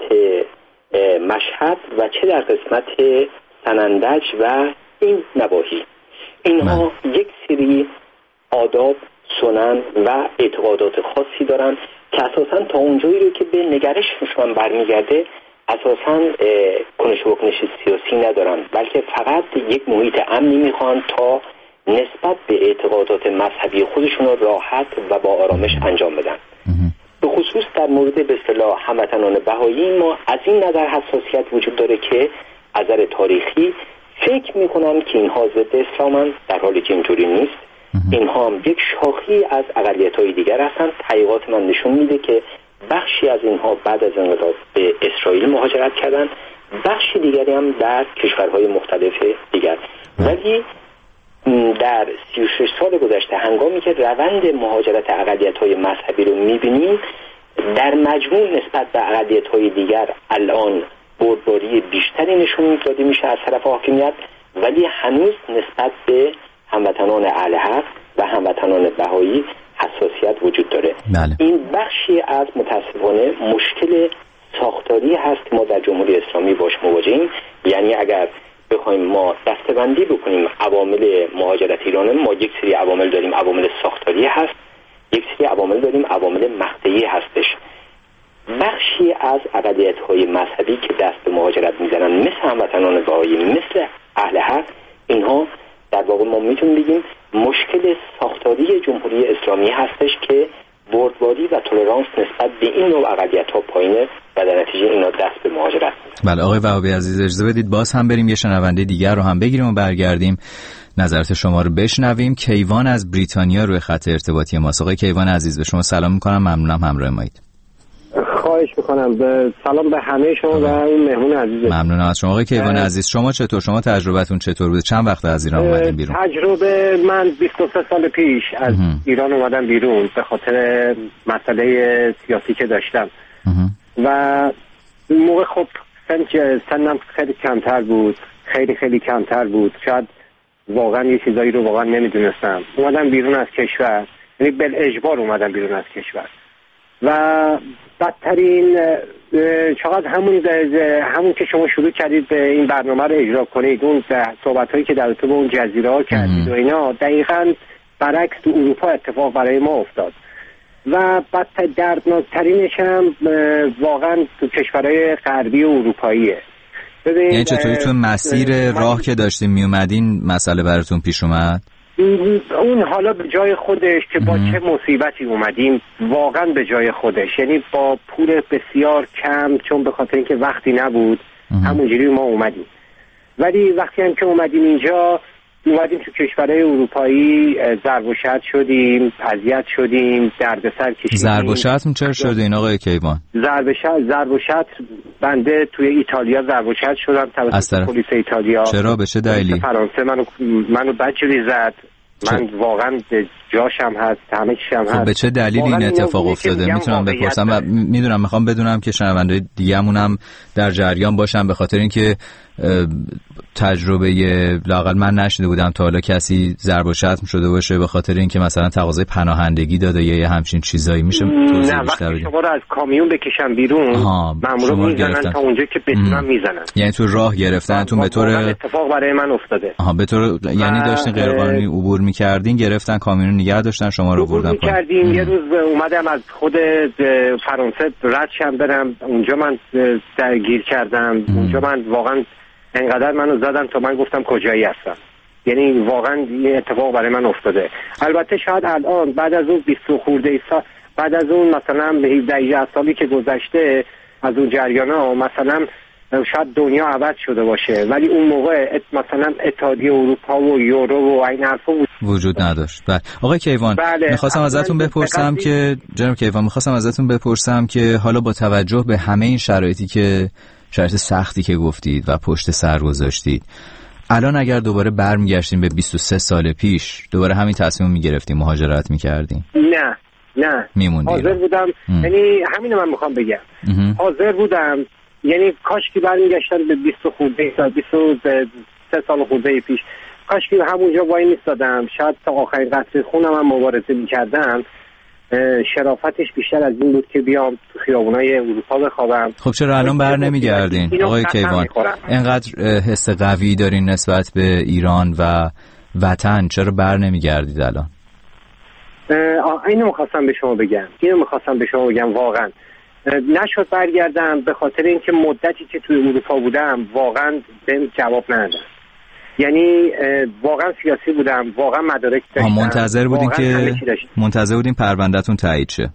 مشهد و چه در قسمت سنندج و این نواحی. اینها یک سری آداب، سنن و اعتقادات خاصی دارن که اساساً تا اونجایی رو که به نگرششون برمیگرده اساساً کنش و واکنش سیاسی ندارن، بلکه فقط یک محیط امنی میخوان تا نسبت به اعتقادات مذهبی خودشون رو راحت و با آرامش انجام بدن. به خصوص در مورد به اصطلاح هموطنان بهایی ما از این نظر حساسیت وجود داره که از نظر تاریخی فکر میکنن که اینها ضد اسلامن، در حالی که اینطوری نیست. اینها هم یک شاخی از اقلیت‌های دیگر هستند. تحقیقات من نشون میده که بخشی از اینها بعد از انقلاب به اسرائیل مهاجرت کردند، بخشی دیگری هم در کشورهای مختلف دیگر. ولی در سی و شش سال گذشته هنگامی که روند مهاجرت اقلیت‌های مذهبی رو می‌بینیم، در مجموع نسبت به اقلیت‌های دیگر الان بردباری بیشتری نشون داده میشه از طرف حاکمیت، ولی هنوز نسبت به هموطنان اهل حق و هموطنان بهایی حساسیت وجود داره.
بله.
این بخشی از متاسفانه مشکل ساختاری هست که ما در جمهوری اسلامی باش مواجهیم. یعنی اگر بخوایم ما دسته‌بندی بکنیم عوامل مهاجرت ایران، ما یک سری عوامل داریم، عوامل ساختاری هست، یک سری عوامل داریم، عوامل مقطعی هستش. بخشی از اقلیت‌های مذهبی که دست به مهاجرت میزنن مثل هموطنان بهایی، مثل اهل حق، اینها در واقع ما میتونیم بگیم مشکل ساختاری جمهوری اسلامی هستش که بردباری و تولرانس نسبت به این نوع اقلیت‌ها پایینه و در نتیجه اینا دست به مهاجرت میزنن.
بله آقای وهابی عزیز، اجازه بدید باز هم بریم یه شنونده دیگر رو هم بگیریم و برگردیم نظرات شما رو بشنویم. کیوان از بریتانیا روی خط ارتباطی ماست. آقای کیوان عزیز، به شما سلام میکنم، ممنونم همراه مایید.
خواهش میکنم. به سلام به همه شما و اون مهمون عزیز.
ممنونم از شما آقای کیوان عزیز. شما چطور؟ شما تجربتون چطور بوده؟ چند وقت از ایران اومدین بیرون؟
تجربه من بیست و سه سال پیش از اه. ایران اومدم بیرون به خاطر مسئله سیاسی که داشتم. اه. و اون موقع خب سن سنم خیلی کمتر بود، خیلی خیلی کمتر بود. شاید واقعا یه چیزایی رو واقعا نمیدونستم. اومدم بیرون از کشور، یعنی بالاجبار اومدم بیرون از کشور. و بدترین چقدر همون همون که شما شروع کردید به این برنامه رو اجرا کنید، اون صحبت هایی که در تو به اون جزیره ها کردید و اینا، دقیقاً برعکس تو اروپا اتفاق برای ما افتاد. و بدتر دردناکترینش هم واقعا تو کشورهای غربی و اروپاییه.
یعنی چطوری تو مسیر راه که داشتیم می اومدین مسئله براتون پیش اومد؟
اون حالا به جای خودش که با چه مصیبتی اومدیم، واقعا به جای خودش، یعنی با پول بسیار کم، چون به خاطر اینکه وقتی نبود همونجوری ما اومدیم. ولی وقتی هم که اومدیم اینجا، اومدیم تو کشورهای اروپایی، ضرب و شتم شدیم، اذیت شدیم، دردسر کشیدیم.
ضرب و شتم چرا شدین آقای کیوان؟
ضرب و شتم ضرب و شتم بنده توی ایتالیا ضرب و شتم شدم توسط پلیس ایتالیا.
چرا؟ به چه دلیلی؟
فرانسه منو منو بدجوری زد. من چه؟ واقعا جاشم هست، همه چیشم هست.
خب به چه دلیلی این اتفاق افتاده میتونم بپرسم؟ و میدونم میخوام بدونم که شنونده دیگه‌مون هم در جریان باشن، به خاطر اینکه تجربه لااقل من نشنیده بودم تا حالا کسی ضرب و شتم شده باشه به خاطر اینکه مثلا تقاضای پناهندگی داده یا یه همچین چیزایی. میشه
توضیح بیشتر بدید؟ شما رو از کامیون بکشن بیرون، مامورا میزنن تا اونجا که بتونن میزنن.
یعنی تو راه گرفتنتون به طور
اتفاق برای من افتاده.
آها به طور یعنی داشتین غیر قانونی عبور می‌کردین، گرفتن کامیون نگه داشتن شما رو بردن پایین.
کردیم. یه روز اومدم از خود فرانسه رد شم برم اونجا، من درگیر کردم. اونجا من واقعا انقدر منو زدن تا من گفتم کجایی هستم. یعنی واقعا این اتفاق برای من افتاده. البته شاید الان بعد از اون بیست خورده سال، بعد از اون مثلا به هفده سالی که گذشته از اون جریانا، مثلا شاید دنیا عوض شده باشه، ولی اون موقع مثلا اتحادیه اروپا و یورو و این حرفا
وجود نداشت. بله آقای کیوان،
بله.
میخواستم ازتون بپرسم که جناب کیوان میخواستم ازتون بپرسم که حالا با توجه به همه این شرایطی که شرایط سختی که گفتید و پشت سر گذاشتید، الان اگر دوباره برمیگشتیم به بیست و سه سال پیش، دوباره همین تصمیم میگرفتیم مهاجرت میکردیم؟
نه نه
میموندیم.
حاضر بودم. یعنی همین من میخوام بگم. ام. حاضر بودم، یعنی کاش که برمیگشتن به بیست خورده سال، بیست و سه سال خورده پیش، کاش که همونجا وای میستادم، شاید تا آخرین قطره خونم هم مبارزه میکردم. شرافتش بیشتر از این بود که بیام تو خیابونای اروپا بخوابم.
خب چرا الان بر نمیگردین آقای کیوان؟ اینقدر حس قوی دارین نسبت به ایران و وطن، چرا بر نمیگردید الان؟
اینو میخواستم به شما بگم اینو میخواستم به شما بگم واقعا نشد برگردم، به خاطر اینکه مدتی که توی اروپا بودم واقعا بهم جواب ندادن. یعنی واقعا سیاسی بودم، واقعا مدارک داشتم.
منتظر بودین که منتظر بودین پروندهتون تایید شه؟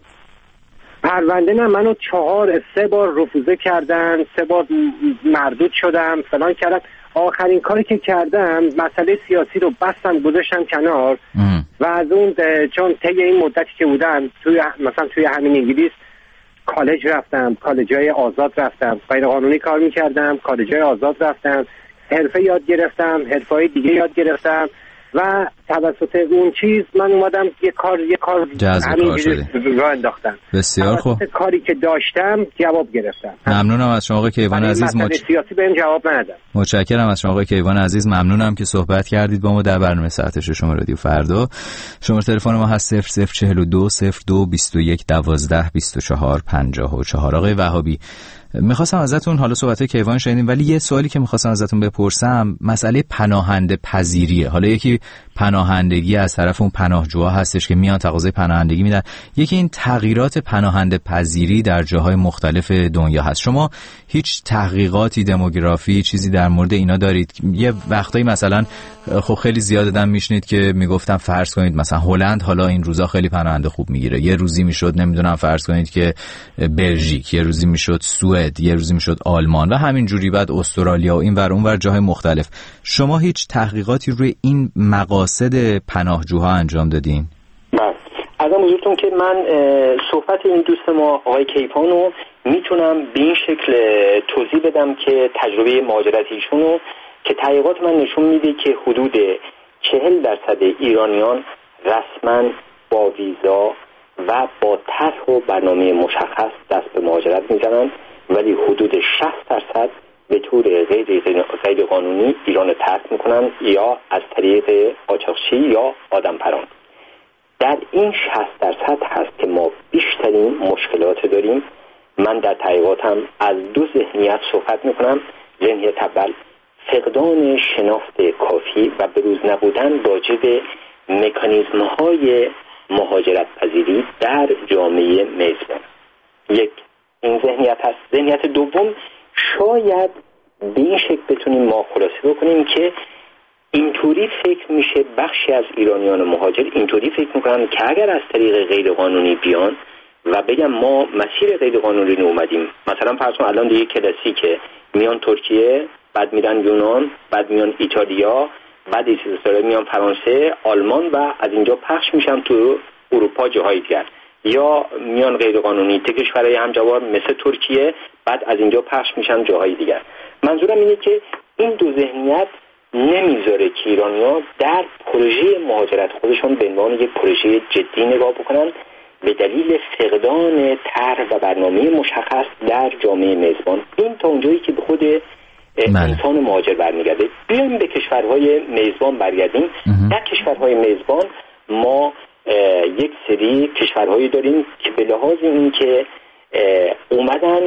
پرونده نه، منو چهار سه بار رفوزه کردن، سه بار مردود شدم، فلان کردم. آخرین کاری که کردم مسئله سیاسی رو بستم گذاشتم کنار ام. و از اون چون طی این مدتی که بودم توی مثلا توی همین انگلیس کالج رفتم، کالج‌های آزاد رفتم، غیر قانونی کار می‌کردم، کالج‌های آزاد رفتم، حرفه یاد گرفتم، حرفه‌های دیگه یاد گرفتم و توسط اون چیز من اومدم یه کار یه کار همینجوری راه انداختم.
بسیار خوب.
کاری که داشتم جواب گرفتم.
ممنونم از شما آقای کیوان عزیز.
مچ... سیاسی بهم جواب ندادن.
متشکرم از شما آقای کیوان عزیز. ممنونم که صحبت کردید با ما در برنامه ساعت شما رادیو فردا. شماره تلفن ما هست صفر صفر چهل و دو صفر دو بیست و یک دوازده بیست و چهار پنجاه و چهار. آقای وهابی، میخواستم ازتون، حالا صحبت کیوان شنیدیم، ولی یه سوالی که میخواستم ازتون بپرسم مسئله پناهنده پذیریه. حالا یکی پناهندگی از طرف اون پناهجوها هستش که میان تقاضای پناهندگی میدن، یکی این تغییرات پناهنده پذیری در جاهای مختلف دنیا هست. شما هیچ تحقیقاتی دموگرافی چیزی در مورد اینا دارید؟ یه وقتایی مثلا خب خیلی زیاد آدم میشنید که میگفتم فرض کنید مثلا هلند حالا این روزا خیلی پناهنده خوب میگیره، یه روزی میشد نمیدونم فرض کنید که بلژیک، یه روزی میشد سوئد، یه روزی میشد آلمان و همین جوری بعد استرالیا و این ور اون ور جاهای مختلف. شما هیچ تحقیقاتی روی این مقاصد پناهجوها انجام دادین؟
بله. از هم حضورتون که من صحبت این دوست ما آقای کیوانو میتونم به این شکل توضیح بدم که تجربه مهاجرت ایشونو که تحقیقات من نشون میده که حدود چهل درصد ایرانیان رسما با ویزا و با طرح و برنامه مشخص دست به مهاجرت میزنن، ولی حدود شصت درصد به طور غیر غیر قانونی ایران رو ترک میکنن یا از طریق قاچاقچی یا آدمپران. در این شصت درصد هست که ما بیشترین مشکلات داریم. من در تحقیقاتم از دو ذهنیت صحبت میکنم. ذهنیت اول فقدان شناخت کافی و بروز نبودن راجع به مکانیزم های مهاجرت پذیری در جامعه میزبان. یک این ذهنیت هست. ذهنیت دوم شاید به این شکل بتونیم ما خلاصه بکنیم که اینطوری فکر میشه بخشی از ایرانیان مهاجر اینطوری فکر میکنن که اگر از طریق غیر قانونی بیان و بگم ما مسیر غیر قانونی رو اومدیم، مثلا فرض کن الان دیگه کلاسیکه میان ترکیه، بعد میرن یونان، بعد میان ایتالیا، بعد ایتالیا میان فرانسه، آلمان و از اینجا پخش میشن تو اروپا جاهای دیگر، یا میان غیر قانونی تا کشورهای همجوار مثل ترکیه، بعد از اینجا پخش میشن جاهای دیگر. منظورم اینه که این دو ذهنیت نمیذاره که ایرانی‌ها در پروژه مهاجرت خودشون به عنوان یک پروژه جدی نگاه بکنن به دلیل فقدان طرح و برنامه مشخص در جامعه میزبان. این تا اونجایی که به خود انسان مهاجر برمیگرده. بیایم به کشورهای میزبان برگردیم. در کشورهای میزبان ما یک سری کشورهایی داریم که به لحاظ این که اومدن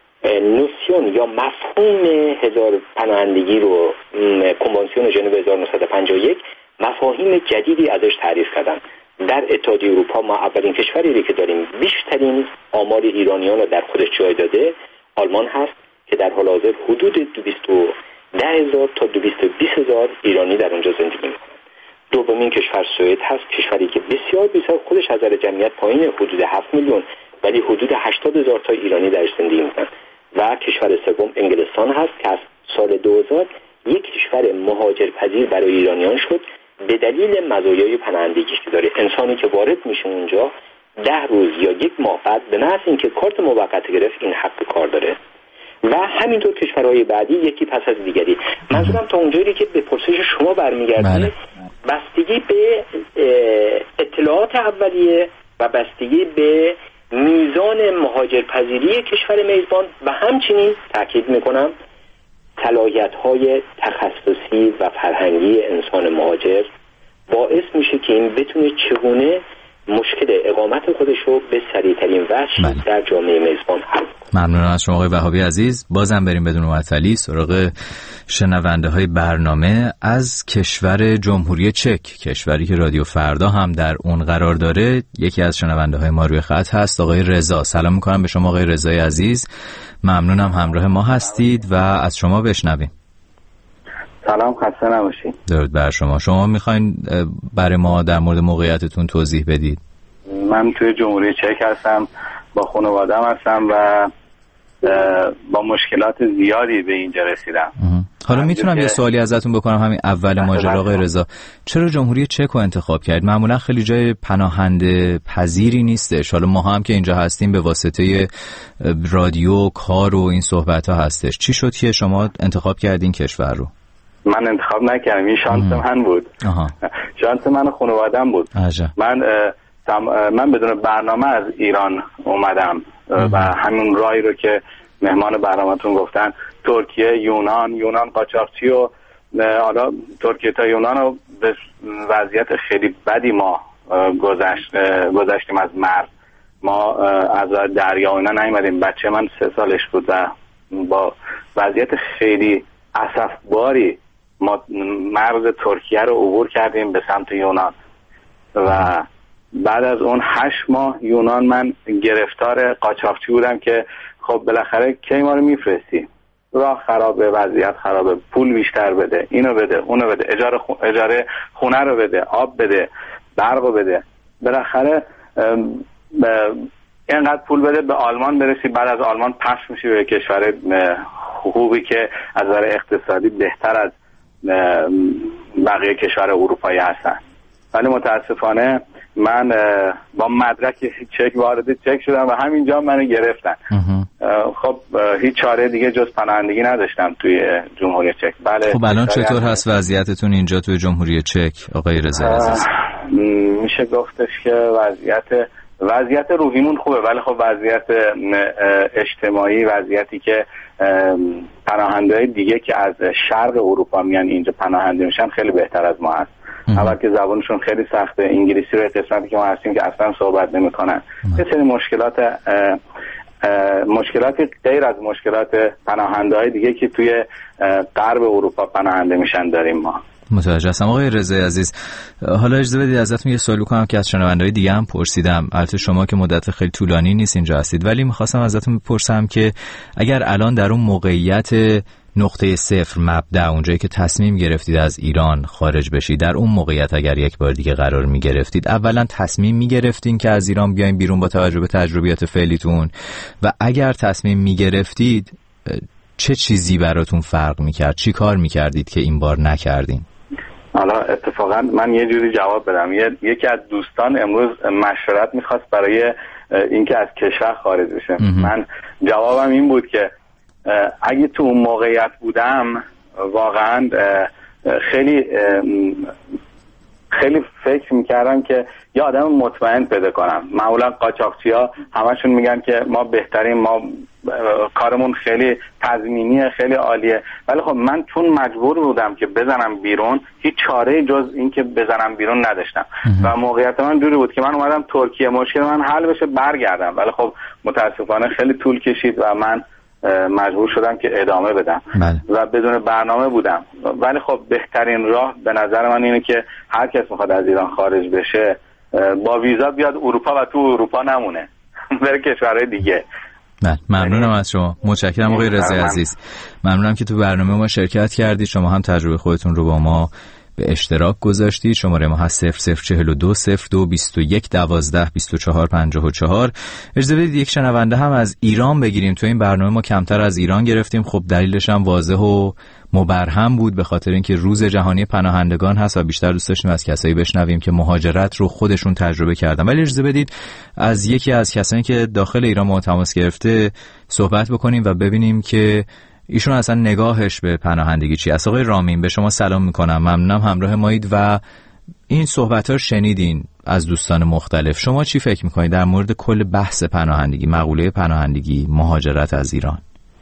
نوسیون یا مفهوم هزار پناهندگی رو کنوانسیون ژنو هزار و نهصد و پنجاه و یک مفاهیم جدیدی ازش تعریف کردن. در اتحادیه اروپا ما اولین کشوری که داریم بیشترین آمار ایرانیان رو در خودش جای داده آلمان هست که در حال حاضر حدود دویست و ده هزار تا دویست و بیست هزار ایرانی در اونجا زندگی میکنن. دومین کشور سوئد هست، کشوری که بسیار بسیار خودش از نظر جمعیت پایین، حدود هفت میلیون، ولی حدود هشتاد هزار تا ایرانی درش زندگی میکنن. و کشور سوم انگلستان هست که از سال دو هزار یک کشور مهاجرپذیر برای ایرانیان شد به دلیل مزایای پناهندگی که داره. انسانی که وارد میشه اونجا ده روز یا یک ماه بعد به محض اینکه کارت موقت گرفت این حق کار داره. و همینطور کشورهای بعدی یکی پس از دیگری. منظورم تا اونجایی که به پرسش شما برمیگرده بستگی به اطلاعات اولیه و بستگی به میزان مهاجرپذیری کشور میزبان و همچنین تاکید میکنم صلاحیت‌های تخصصی و فرهنگی انسان مهاجر باعث میشه که این بتونه چگونه مشکل اقامت خودش رو به سریع‌ترین وجه در جامعه میزبان حل کنه.
ممنونم از شما آقای وهابی عزیز. بازم بریم بدون معطلی سراغ شنونده های برنامه از کشور جمهوری چک، کشوری که رادیو فردا هم در اون قرار داره. یکی از شنونده های ما روی خط هست، آقای رضا. سلام میکنم به شما آقای رضای عزیز، ممنونم همراه ما هستید و از شما بشنویم.
سلام، خسته نباشید.
درود بر شما. شما میخواین برای ما در مورد موقعیتتون توضیح بدید؟
من توی جمهوری چک هستم، با خانواده‌ام هستم و با مشکلات زیادی به اینجا رسیدم.
حالا میتونم یه سوالی ازتون بکنم همین اول ماجرا آقای رضا؟ چرا جمهوری چک رو انتخاب کرد؟ معمولا خیلی جای پناهنده پذیری نیستش. حالا ما هم که اینجا هستیم به واسطه رادیو، کار و این صحبت ها هستش. چی شد که شما انتخاب کردین کشور رو؟
من انتخاب نکردم، این شانس من بود. آها. شانس من و خانواده‌ام بود.
عجب.
من من بدون برنامه از ایران اومدم و همون راهی رو که مهمان برنامه‌تون گفتن، ترکیه، یونان، یونان قاچاقچی و حالا ترکیه تا یونان رو به وضعیت خیلی بدی ما گذشت گذشتیم از مرز. ما از دریا اینا نیومدیم. بچه من سه سالش بود و با وضعیت خیلی اسفباری ما مرز ترکیه رو عبور کردیم به سمت یونان و بعد از اون هشت ماه یونان من گرفتار قاچاقچی بودم که خب بالاخره کی ما رو میفرستی؟ راه خرابه، وضعیت خرابه، پول بیشتر بده، اینو بده، اونو بده، اجاره خو... اجاره خونه رو بده، آب بده، برق رو بده. بالاخره اینقدر پول بده به آلمان برسی، بعد از آلمان پخش میشی به کشور خوبی که از نظر اقتصادی بهتر از بقیه کشور اروپایی هستن. ولی متاسفانه من با مدرک چک وارد چک شدم و همینجا منو گرفتن. خب هیچ چاره دیگه جز پناهندگی نداشتم توی جمهوری چک. بله.
خب الان چطور هست وضعیتتون اینجا توی جمهوری چک آقای رضا عزیز؟
میشه گفتش که وضعیت وضعیت روحیمون خوبه، ولی خب وضعیت اجتماعی، وضعیتی که پناهنده‌های دیگه که از شرق اروپا میان اینجا پناهنده میشن خیلی بهتر از ما هست. اول که زبانشون خیلی سخته، انگلیسی رو قسمتی که ما هستیم که اصلا صحبت نمی‌کنن. یه سری مشکلات مشکلاتی غیر از مشکلات پناهنده‌های دیگه که توی غرب اروپا پناهنده میشن داریم ما.
متوجه هستم. آقای رضا عزیز، حالا اجازه بدید ازتون یه سوال کنم که از شنونده‌های دیگه هم پرسیدم. البته شما که مدت خیلی طولانی نیست اینجا هستید، ولی می‌خواستم ازتون بپرسم که اگر الان در اون موقعیت نقطه صفر مبدأ، اونجایی که تصمیم گرفتید از ایران خارج بشید، در اون موقعیت اگر یک بار دیگه قرار می گرفتید، اولا تصمیم می گرفتین که از ایران بیاین بیرون با توجه به تجربیات فعلیتون؟ و اگر تصمیم می گرفتید چه چیزی براتون فرق می کرد؟ چی کار می کردید که این بار نکردین؟
حالا اتفاقا من یه جوری جواب بدم. یکی از دوستان امروز مشورت میخواست برای اینکه از کشور خارج بشه. من جوابم این بود که اگه تو اون موقعیت بودم واقعا خیلی خیلی فکر میکردم که یه آدم مطمئن پیدا کنم. معمولا قاچاقچی‌ها همشون میگن که ما بهترین، ما کارمون خیلی تضمینیه، خیلی عالیه، ولی خب من چون مجبور بودم که بزنم بیرون، هیچ چاره جز این که بزنم بیرون نداشتم و موقعیت من جوری بود که من اومدم ترکیه، مشکل من حل بشه برگردم، ولی خب متاسفانه خیلی طول کشید و من مجبور شدم که ادامه بدم. بله. و بدون برنامه بودم. ولی خب بهترین راه به نظر من اینه که هر کس میخواد از ایران خارج بشه با ویزا بیاد اروپا و تو اروپا نمونه، بره کشورهای دیگه.
بله، ممنونم از شما. متشکرم آقای رضا عزیز. ممنونم که تو برنامه ما شرکت کردید. شما هم تجربه خودتون رو با ما به اشتراک گذاشتید. شماره ما هست صفر صفر چهل و دو صفر دو بیست و یک دوازده بیست و چهار پنجاه و چهار. اجازه بدید یک شنونده هم از ایران بگیریم. تو این برنامه ما کمتر از ایران گرفتیم. خب دلیلش هم واضح و مبرهن بود، به خاطر اینکه روز جهانی پناهندگان هست و بیشتر دوست داشتیم از کسایی بشنویم که مهاجرت رو خودشون تجربه کردن. ولی اجازه بدید از یکی از کسانی که داخل ایران ما تماس گرفته صحبت بکنیم و ببینیم که ایشون اصلا نگاهش به پناهندگی چی است. آقای رامین، به شما سلام میکنم. ممنونم همراه مایید و این صحبت ها رو شنیدین از دوستان مختلف. شما چی فکر میکنید در مورد کل بحث پناهندگی، مقوله پناهندگی، مهاجرت از ایران؟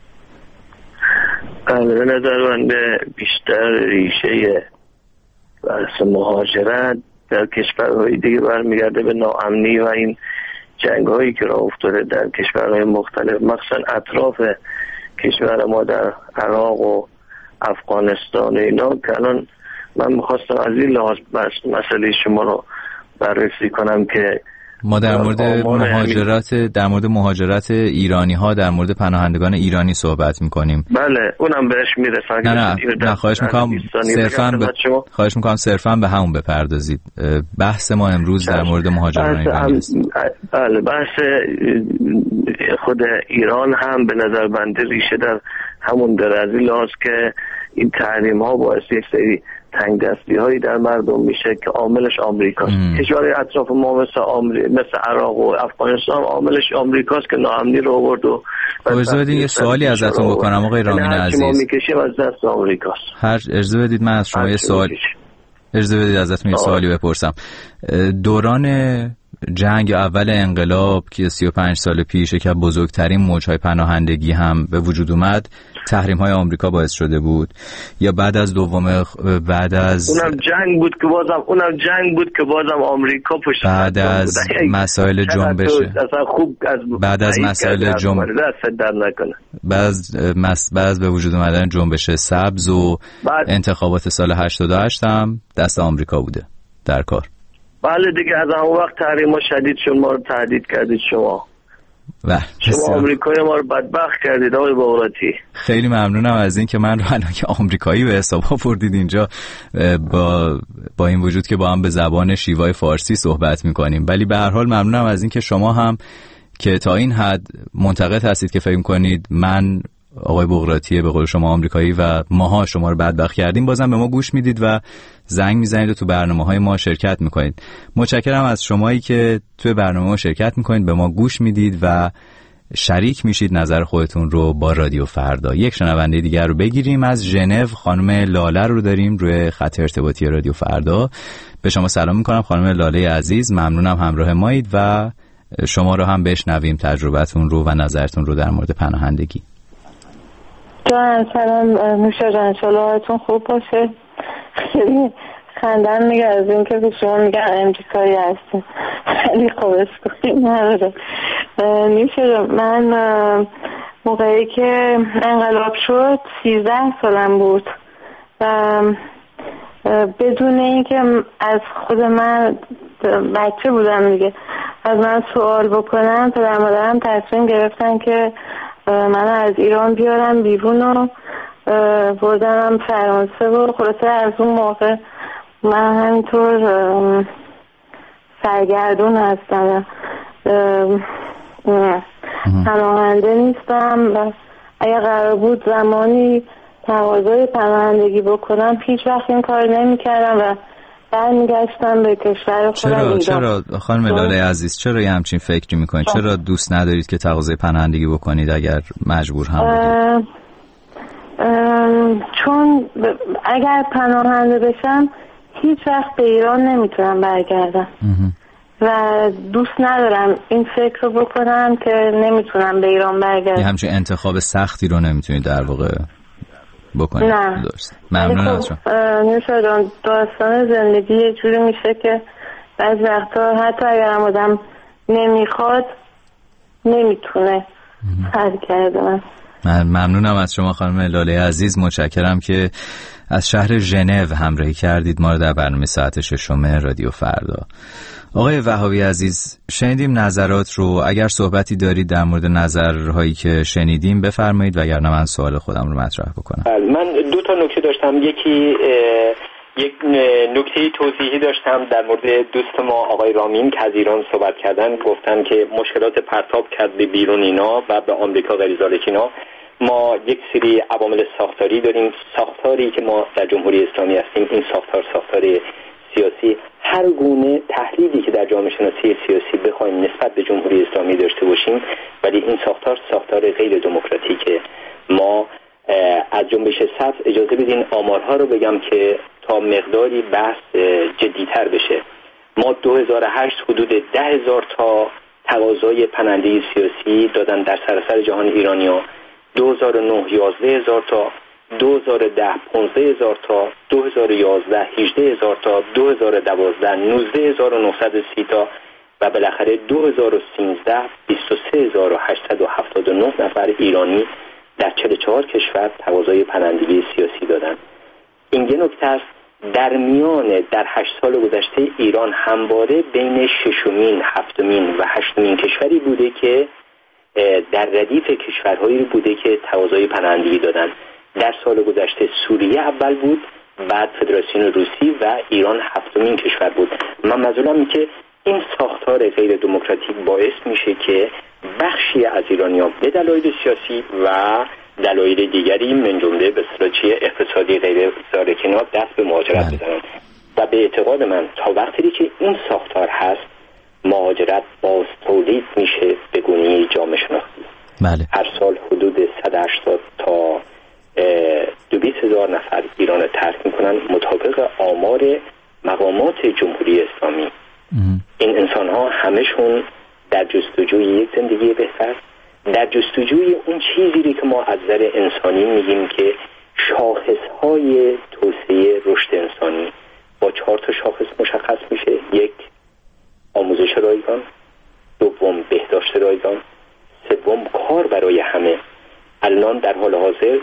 به نظر من بیشتر ریشه بحث مهاجرت در کشورهای دیگه برمیگرده به ناامنی و این جنگ هایی که راه افتاده در کشورهای مختلف، مخصوصا اطراف کشور ما در عراق و افغانستان اینا، که الان من میخواستم از این لحاظ مسئله شما رو بررسی کنم که
ما در مورد مهاجرت در مورد مهاجرت ایرانی ها، در مورد پناهندگان ایرانی صحبت میکنیم.
بله اونم بهش میرسن.
نه نه, نه خواهش میکنم صرفاً ب... خواهش میکنم صرفاً به همون بپردازید. بحث ما امروز در مورد مهاجران ایرانی است.
بله بحث خود ایران هم به نظر بنده ریشه در همون برزیل هاست که این تحریم ها باعث یک سری تنگ دستی هایی در مردم میشه که عاملش آمریکاست. کشورهای اطراف ما مثل آمری... مثل عراق و افغانستان عاملش آمریکاست که ناامنی رو آورد. و
اجازه بدید یه سوالی ازتون بکنم آقای رامین عزیز.
ما میکشیم از دست آمریکاست.
هر اجازه بدید من از شما یه سوال اجازه بدید ازتون یه سوالی بپرسم. دوران جنگ اول انقلاب که سی و پنج سال پیش که بزرگترین موج‌های پناهندگی هم به وجود اومد، تحریم‌های آمریکا باعث شده بود، یا بعد از دوم بعد از
اونم جنگ بود که بازم اونم جنگ بود که بازم آمریکا پشت
بعد از مسائل جنبش
اصلا خوب از
بعد از مسائل جنبش بعد از بعد به وجود اومدن جنبش سبز و بعد... انتخابات سال هشتاد و هشت هم دست آمریکا بوده در کار.
بله دیگه از اون وقت تحریم ها شدید شد، ما رو تهدید کردید شما
بله
شما آمریکایی ما رو بدبخت کردید آقای بغراتی.
خیلی ممنونم از این که من رو الان که آمریکایی به حساب آوردید اینجا، با با این وجود که با هم به زبان شیوای فارسی صحبت میکنیم، ولی به هر حال ممنونم از این که شما هم که تا این حد منتقد هستید که فکر میکنید من آقای بغراتی به قول شما آمریکایی و ماها شما رو بدبخت کردیم، بازم به ما گوش میدید و زنگ میزنید و تو برنامه‌های ما شرکت میکنید. متشکرم از شمایی که توی برنامه ما شرکت میکنید، به ما گوش میدید و شریک میشید نظر خودتون رو با رادیو فردا. یک شنونده دیگر رو بگیریم از ژنو، خانم لاله رو داریم روی خط ارتباطی رادیو فردا. به شما سلام میکنم خانم لاله عزیز، ممنونم همراه مایید و شما رو هم بشنویم تجربتون رو و نظرتون رو در مورد پناهندگی.
جان سلام نوشا جان، شلوهاتون خوب باشه. خیلی خندم میگه از این که شما میگن امریکایی هستیم، خیلی خوبش کنیم نداره. نوشا جان من موقعی که انقلاب شد سیزده سالم بود و بدون اینکه از خود من بچه بودم دیگه از من سوال بکنم، پدر مادرم تصمیم گرفتن که من از ایران بیارم بیرون و بردنم فرانسه و خلاصه از اون موقع من همینطور سرگردون هستم، پناهنده نیستم و اگه قرار بود زمانی تقاضای پناهندگی بکنم هیچ وقت این کار نمی کردم و برمیگشتم به کشور خودم.
چرا چرا خانم لاله عزیز چرا یه همچین فکری میکنید؟ چرا دوست ندارید که تقاضای پناهندگی بکنید اگر مجبور هم بودید؟
چون اگر پناهنده بشم هیچ وقت به ایران نمیتونم برگردم و دوست ندارم این فکر رو بکنم که نمیتونم به ایران برگردم.
یه همچین انتخاب سختی رو نمیتونید در واقع بکنید؟
نه.
درست. ممنون از شما.
نوشا جان، داستان زندگی یه جوری میشه که بعضی وقتا حتی اگر هم آدم نمیخواد نمیتونه حل کردن.
من ممنونم از شما خانم لاله عزیز، متشکرم که از شهر ژنو همراهی کردید ما رو در برنامه ساعت ششم رادیو فردا. آقای وهابی عزیز، شنیدیم نظرات رو، اگر صحبتی دارید در مورد نظرهایی که شنیدیم بفرمایید وگرنه من سوال خودم رو مطرح بکنم.
من دو تا نکته داشتم، یکی یک نکته توضیحی داشتم در مورد دوست ما آقای رامین که از ایران صحبت کردن، گفتن که مشکلات پرتاب کرد به بیرون اینا و به آمریکا غریزالک اینا. ما یک سری عوامل ساختاری داریم، ساختاری که ما در جمهوری اسلامی هستیم، این ساختار ساختار سیاسی. هر گونه تحلیلی که در جامعه شناسی سیاسی بخوایم نسبت به جمهوری اسلامی داشته باشیم، ولی این ساختار ساختار غیر دموکراتیکه. ما از جنبش سبز اجازه بدین آمارها رو بگم که تا مقداری بحث جدیتر بشه. ما دو هزار و هشت حدود ده هزار تا تقاضای پناهندگی سیاسی دادن در سراسر جهان ایرانیا، دو هزار و نه یازده هزار تا، دو هزار و ده پانزده هزار تا، دو هزار و یازده هجده هزار تا، دو هزار و دوازده نوزده هزار و نهصد و سی تا و بالاخره دو هزار و سیزده بیست و سه هزار و هشتصد و هفتاد و نه نفر ایرانی در چهل و چهار کشور تقاضای پناهندگی سیاسی دادن. این یه نکته است. در میان در هشت سال گذشته ایران همواره بین ششمین، هفتمین و هشتمین کشوری بوده که در ردیف کشورهایی بوده که تقاضای پناهندگی دادن. در سال گذشته سوریه اول بود، بعد فدراسیون روسی و ایران هفتمین کشور بود. من منظورم اینه که این ساختار غیر دموکراتیک باعث میشه که بخشی از ایرانیان به دلایل سیاسی و دلایل دیگری من جمله به اصطلاح اقتصادی غیر زارکنات دست به مهاجرت بزنن و به اعتقاد من تا وقتی که این ساختار هست مهاجرت باز تولید میشه به گونه جامعه شناختی.
بله.
هر سال حدود صد و هشتاد تا دویست هزار نفر ایران رو ترک میکنن مطابق آمار مقامات جمهوری اسلامی. ام. این انسان ها همشون در جستجوی یک زندگی بهتر، در جستجوی اون چیزی که ما از نظر انسانی میگیم که شاخصهای توسعه رشد انسانی با چهار تا شاخص مشخص میشه. یک، آموزش رایگان، دوم بهداشت رایگان، سوم کار برای همه. الان در حال حاضر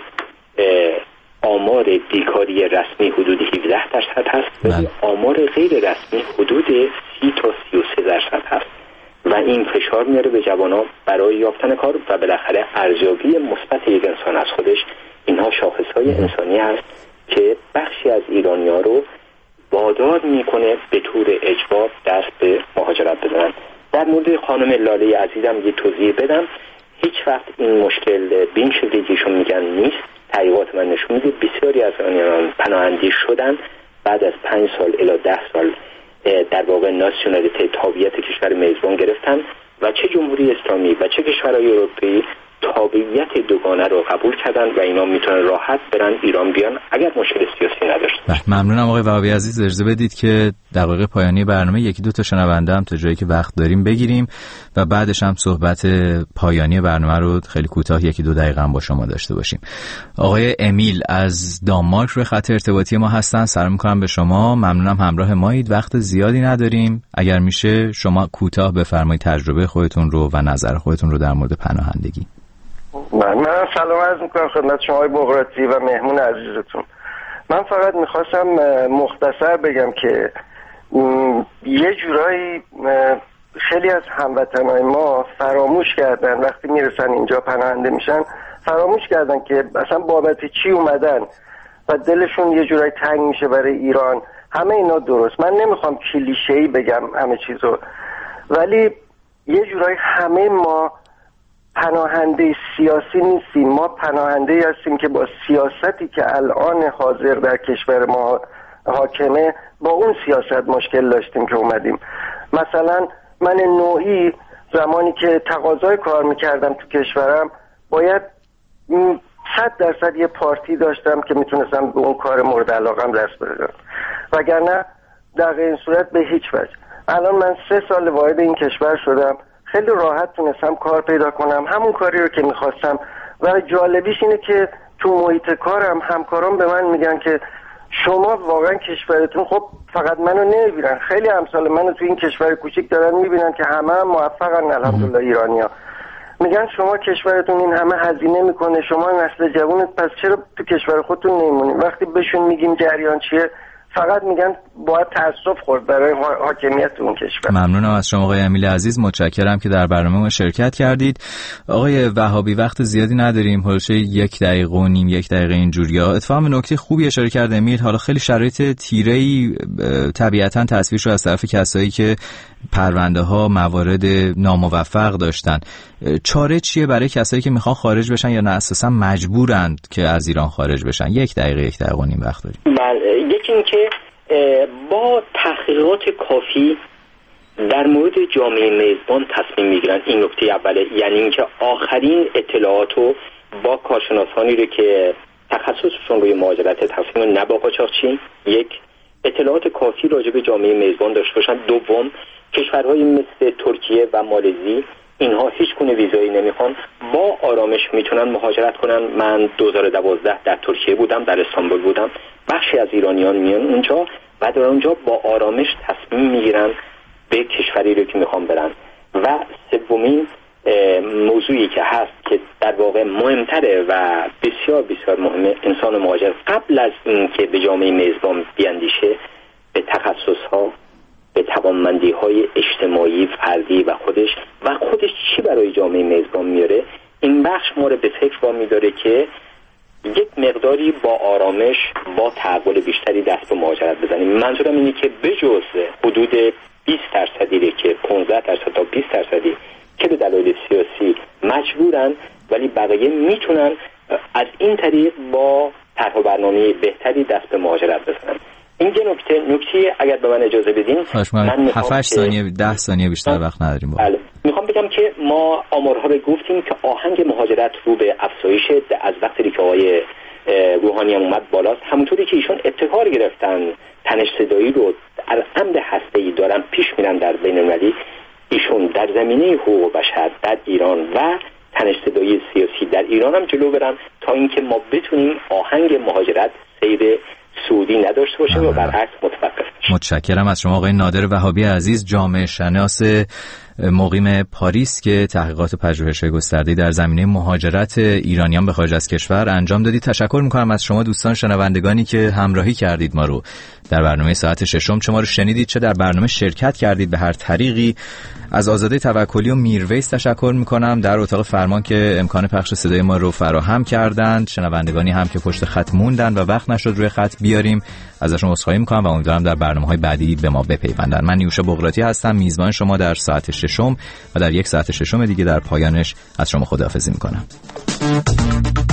آمار بیکاری رسمی حدود هفده درصد هست و آمار غیر رسمی حدود سی تا سی و سه درصد هست و این فشار میاره به جوانان برای یافتن کار و بالاخره ارزیابی مثبت یک انسان از خودش. اینها شاخصهای انسانی هست که بخشی از ایرانی‌ها رو وادار میکنه به طور اجبار دست به مهاجرت بزنن. در مورد خانم لاله عزیزم یه توضیح بدم. هیچ وقت این مشکل به این شکلی که ایشون میگن نیست. تحقیقات من نشون میده بسیاری از ایرانیان پناهنده شدن بعد از پنج سال الی ده سال در واقع ناسیونالیته تابعیت کشور میزبان گرفتن و چه جمهوری اسلامی و چه کشورهای اروپایی تابعیت دوگانه رو قبول کردن و اینا میتونن راحت برن ایران بیان اگر مشکل سیاسی نداشته باشه.
ممنونم آقای وهابی عزیز. اجازه بدید که دقایق پایانی برنامه یکی دو تا شنونده هم تا جایی که وقت داریم بگیریم و بعدش هم صحبت پایانی برنامه رو خیلی کوتاه یکی دو دقیقه هم با شما داشته باشیم. آقای امیل از دانمارک روی خط ارتباطی ما هستن. سلام می‌کنم به شما. ممنونم همراه مایید. وقت زیادی نداریم. اگر میشه شما کوتاه بفرمایید تجربه خودتون رو و نظر خودتون رو در مورد پناهندگی.
من من سلام عرض میکنم خدمت شما های بغراتی و مهمون عزیزتون. من فقط میخواستم مختصر بگم که یه جورایی خیلی از هموطنهای ما فراموش کردن وقتی میرسن اینجا پناهنده میشن فراموش کردن که اصلا بابت چی اومدن و دلشون یه جورایی تنگ میشه برای ایران. همه اینا درست، من نمیخوام کلیشه‌ای بگم همه چیزو، ولی یه جورایی همه ما پناهنده سیاسی نیستیم. ما پناهنده هستیم که با سیاستی که الان حاضر در کشور ما حاکمه با اون سیاست مشکل داشتیم که اومدیم. مثلا من نوعی زمانی که تقاضای کار میکردم تو کشورم باید صد درصد یه پارتی داشتم که میتونستم به اون کار مورد علاقم دست بزنم، وگرنه در این صورت به هیچ وجه. الان من سه سال وارد این کشور شدم، خیلی راحت تونستم کار پیدا کنم، همون کاری رو که میخواستم. و جالبیش اینه که تو محیط کارم همکاران به من میگن که شما واقعا کشورتون خب فقط منو نمیبینن، خیلی امثال منو تو این کشور کوچیک دارن میبینن که همه هم موفقن الحمدلله ایرانیا. میگن شما کشورتون این همه هزینه میکنه، شما نسل جوونت، پس چرا تو کشور خودتون نمیمونین؟ وقتی بهشون میگیم جریان چیه فقط میگن باید تأسف خورد برای حاکمیت اون کشور.
ممنونم از شما آقای امیل عزیز، متشکرم که در برنامه ما شرکت کردید. آقای وهابی وقت زیادی نداریم، حالا یک دقیقه و نیم یک دقیقه اینجوریا. اتفاقا نکته خوبی اشاره کرد امیل. حالا خیلی شرایط تیره‌ای طبیعتاً تصویر شد از طرف کسایی که پرونده ها موارد ناموفق داشتن. چاره چیه برای کسایی که میخوان خارج بشن یا نه اساسا مجبورند که از ایران خارج بشن؟ یک دقیقه یک دقیقه و نیم وقت داریم.
بله، یکی این که با تحقیقات کافی در مورد جامعه میزبان تصمیم میگیرن. این نکته اوله، یعنی اینکه آخرین اطلاعاتو با کارشناسانی رو که تخصصشون روی مهاجرت تصمیم نه با قاچاقچی، یک اطلاعات کافی راجع به جامعه میزبان داشته باشن. دوم، کشورهای مثل ترکیه و مالزی اینها هیچ گونه ویزایی نمیخوان، با آرامش میتونن مهاجرت کنن. من دو هزار و دوازده در ترکیه بودم، در استانبول بودم. بخشی از ایرانیان میان اونجا و در اونجا با آرامش تصمیم میگیرن به کشوری رو که میخوان برن. و سومین موضوعی که هست که در واقع مهمتره و بسیار بسیار مهمه، انسان مهاجر قبل از این که به جامعه میزبان بیاندیشه توانمندی های اجتماعی فردی و خودش و خودش چی برای جامعه میزبان میاره، این بخش ما رو به فکر وامی داره که یک مقداری با آرامش با تحول بیشتری دست به مهاجرت بزنیم. منظورم اینه که بجز حدود بیست درصدی که پانزده درصد تا بیست درصدی که به دلایل سیاسی مجبورن، ولی بقیه میتونن از این طریق با طرح و برنامه بهتری دست به مهاجرت بزنن. این یه نکته نکته اگر به من اجازه بدین، من
هفت هشت ثانیه ده ثانیه بیشتر وقت نداریم.
بله. میخوام بگم که ما آمارها رو گفتیم که آهنگ مهاجرت رو به افزایش از وقتی که آقای روحانی هم اومد بالاست. همونطوری که ایشون ابتکار گرفتن تنش صدایی رو در عمد هسته‌ای دارن پیش میرن در بین‌المللی، ایشون در زمینه حقوق بشر در ایران و تنش صدایی سیاسی در ایران هم جلو برن تا اینکه ما بتونیم آهنگ مهاجرت سیر سعودی نداشته باشه و برعکس متوقف بشه.
متشکرم از شما آقای نادر وهابی عزیز، جامعه شناس مقیم پاریس که تحقیقات و پژوهش‌های گسترده‌ای در زمینه مهاجرت ایرانیان به خارج از کشور انجام دادید. تشکر می‌کنم از شما دوستان شنوندگانی که همراهی کردید ما رو در برنامه ساعت ششم، چه ما رو شنیدید چه در برنامه شرکت کردید به هر طریقی. از آزاده توکلی و میرویس تشکر می‌کنم در اتاق فرمان که امکان پخش صدای ما رو فراهم کردند. شنوندگانی هم که پشت خط موندن و وقت نشد روی خط بیاریم ازشون عذرخواهی می‌کنم و امیدوارم در برنامه‌های بعدی به ما بپیوندن. من نیوشا بغراتی هستم، میزبان شما در ساعت ششم و در یک ساعت ششم دیگه در پایانش از شما خداحافظی می‌کنم.